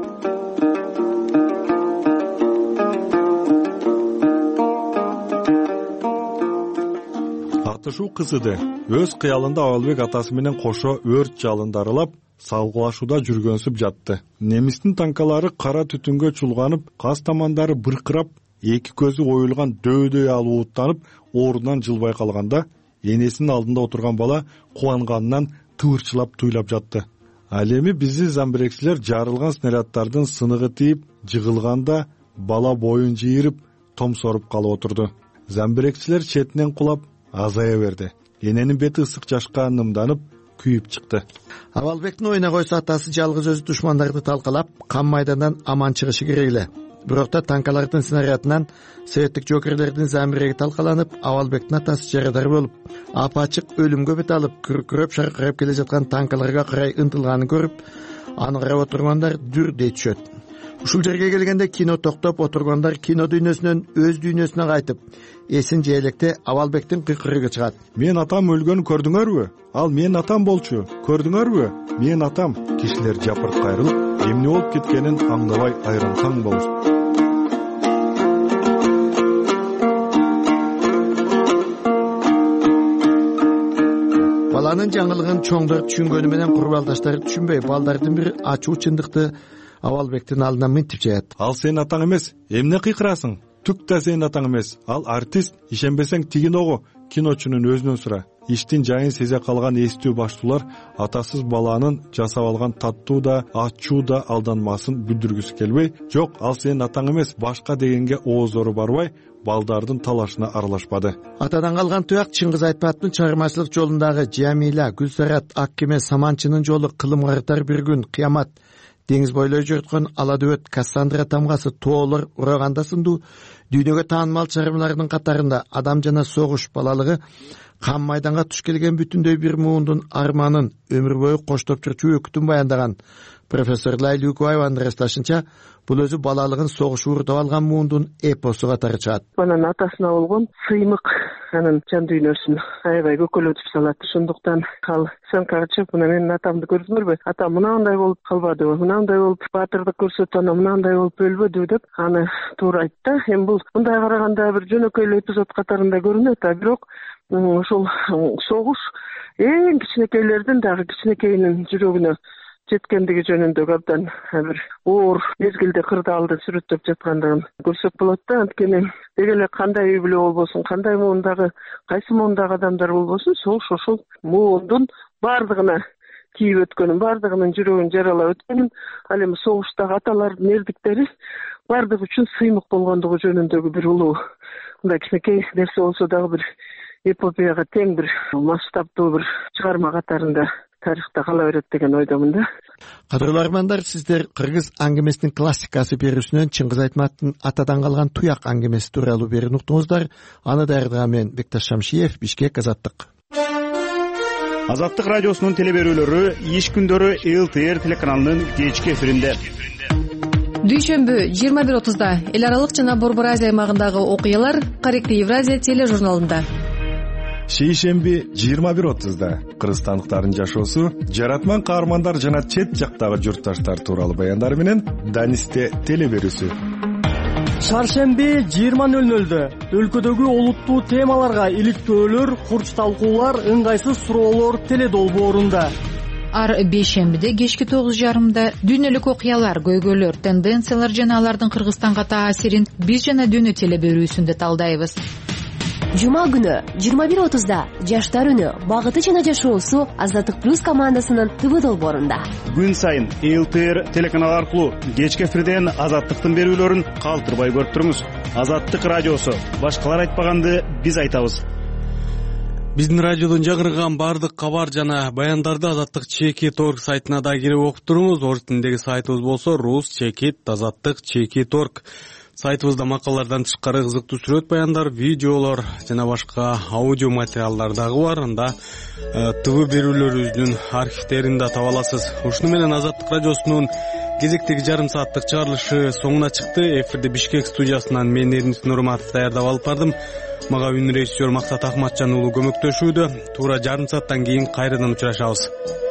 S2: Атышуу кызыды. Өз кыялында Абалбек атасы менен кошо өрт жалынды аралап, салгылашууда жүргөнсүп жатты. Немистин танкалары кара түтүнгө чулганып, каз тамандары быркырап, эки көзү оюлган дөйдөй алып ууттанып, ордунан жылбай калганда, энесинин алдында отурган бала кубанганынан тывырчылап туйлап жатты. Ал эми биздин замбирексилер жарылган снаряддардын сыныгы тийип, жыгылганда бала боюн жыйырып, томсоруп калып отурду. Замбирексилер четинен кулап азая берди. Эненин бети ысык жашка нымданып, күйүп чыкты.
S6: Абалбектин оюна койсо атасы жалгыз өзү душмандарды талкалап, кан майдандан аман чыгышы керек эле. Бирок да танкалардын снарядынан советтик жоокерлердин замиреги талкаланып, Абалбектин атасы жарадар болуп, апачык өлүмгө бет алып, күркүрөп шаркырап келе жаткан танкаларга карай ынтылганын көрүп, аны карап отургандар дүрдей түшөт. Ушул жерге келгенде кино токтоп, отургандар кино дүйнөсүнөн өз дүйнөсүнө кайтып, эсин жей электе Абалбектин кыйкырыгы чыгат.
S2: Мен атам өлгөнүн көрдүңөрбү? Ал менин атам болчу. Көрдүңөрбү? Менин атам. Кишилер жапырт кайрылып, эмне болуп кеткенин аңдабай айран-таң болушту.
S6: Баланын жаңылыгын чоңдор түшүнгөнү менен курбалдаштары түшүнбөй, балдардын бири ачуу чындыкты Абалбектин алдына мынтип жаят.
S2: Ал сенин атаң эмес, эмне кыйкырасың? Түк да сенин атаң эмес. Ал артист, ишенбесең тигиногу, киночунун өзүнөн сура. Иштин жайын сезе калган эстүү баштуулар атасыз баланын жасап алган таттуу да, ачуу да алданмасын бүлдүргүсү келбей, жок, ал сенин атаң эмес, башка дегенге оозору барбай, балдардын талашына аралашпады.
S6: Атадан калган туяк Чыңгыз Айтматовдун чыгармачылык жолундагы Жамила, Гүлсарат, Аккеме, Саманчынын жолу, Кылым карытар бир күн, Кыямат, деңиз бойлой жөрткөн Ала дөбөт, Кассандра тамгасы, Тоолор, Ураганда сындуу дүйнөгө таанымал чыгармалардын катарында Адам жана согуш балалыгы, Кан майданга туш келген бүтүндөй бир муундун арманын өмүр бою коштоп жүрчү өкүтүн баяндаган профессор Лайли Укуаеванын ырасташынча, бул өзү балалыгын согуш уурдап алган муундун эпосу катары чыгат.
S8: Анан атасына болгон сыймык анын жан дүйнөсүн аябай көкөлөтүп салат. Ошондуктан ал сөмкага чыгып, мына менин атамды көрдүңөрбү? Атам мынандай болуп калбадыбы, мынандай болуп баатырдык көрсөтүп, анан мынандай болуп өлбөдүбү деп аны туура айтты. Эми бул мындай караганда бир жөнөкөй эле эпизод катарында көрүнөт, а бирок ошол согуш эң кичинекейлердин дагы кичинекейинин жүрөгүнө жеткендиги жөнүндө абдан бир оор мезгилде кырдаалды сүрөттөп жаткандыгын көрсөк болот да. Анткени деги эле кандай үй бүлө болбосун, кандай муундагы, кайсы муундагы адамдар болбосун, согуш ошол муундун баардыгына кийип өткөнүн, баардыгынын жүрөгүн жаралап өткөнүн, ал эми согуштагы аталардын эрдиктери баардыгы үчүн сыймык болгондугу жөнүндөгү бир улуу мындай кичинекей нерсе болсо дагы бир эпопеяга тең бир масштабтуу бир чыгарма катарында тарыхта кала берет деген ойдомун да.
S6: Кадырлуу армандар, сиздер кыргыз аңгемесинин классикасы берүүсүнөн Чыңгыз Айтматовдун атадан калган туяк аңгемеси тууралуу берүүнү уктуңуздар. Аны даярдаган мен Бекташ Шамшиев, Бишкек, Азаттык.
S3: Азаттык радиосунун телеберүүлөрү иш күндөрү эл тэ эр телеканалынын кечки эфиринде.
S9: Дүйшөмбү жыйырма бир отузда эл аралык жана Борбор Азия аймагындагы окуялар Корректный Евразия тележурналында.
S2: Шейшемби жыйырма бир отузда кыргызстандыктардын жашоосу, жаратман каармандар жана чет жактагы журтташтар тууралуу баяндары менен Данисте телеберүүсү.
S10: Шаршемби жыйырма нөл нөлдө өлкөдөгү олуттуу темаларга иликтөөлөр, курч талкуулар, ыңгайсыз суроолор теледолбоорунда.
S7: ар бейшембиде кечки тогуз жарымда дүйнөлүк окуялар, көйгөйлөр, тенденциялар жана алардын Кыргызстанга таасирин биз жана дүйнө теле берүүсүндө талдайбыз.
S11: Жума күнү жыйырма бир отузда жаштар үнү багыты жана жашоосу Азаттык плюс командасынын ТВ долбоорунда.
S3: Күн сайын эл тэ эр телеканалы аркылуу кечки эфирден Азаттыктын берүүлөрүн калтырбай көрүп туруңуз. Азаттык радиосу. Башкалар айтпаганды биз айтабыз.
S1: Биздин радиодон жаңырган бардык кабар жана баяндарды Азаттык чекит точка орг сайтына да кирип окуп туруңуз. Орус тилиндеги сайтыбыз болсо рус чекит азаттык чекит точка орг. Сайтыбызда макалалардан тышкары кызыктуу сүрөт баяндар, видеолор жана башка аудио материалдар дагы бар. Анда ТВ берүүлөрүбүздүн архивтерин да таба аласыз. Ушуну менен Азаттык радиосунун кезектеги жарым сааттык чыгарылышы соңуна чыкты. Эфирде Бишкек студиясынан мен Эрнис Нурматов даярдап алып бардым. Мага үн режиссер Максат Ахматжан уулу көмөктөшүүдө. Туура жарым сааттан кийин кайрадан учурашабыз.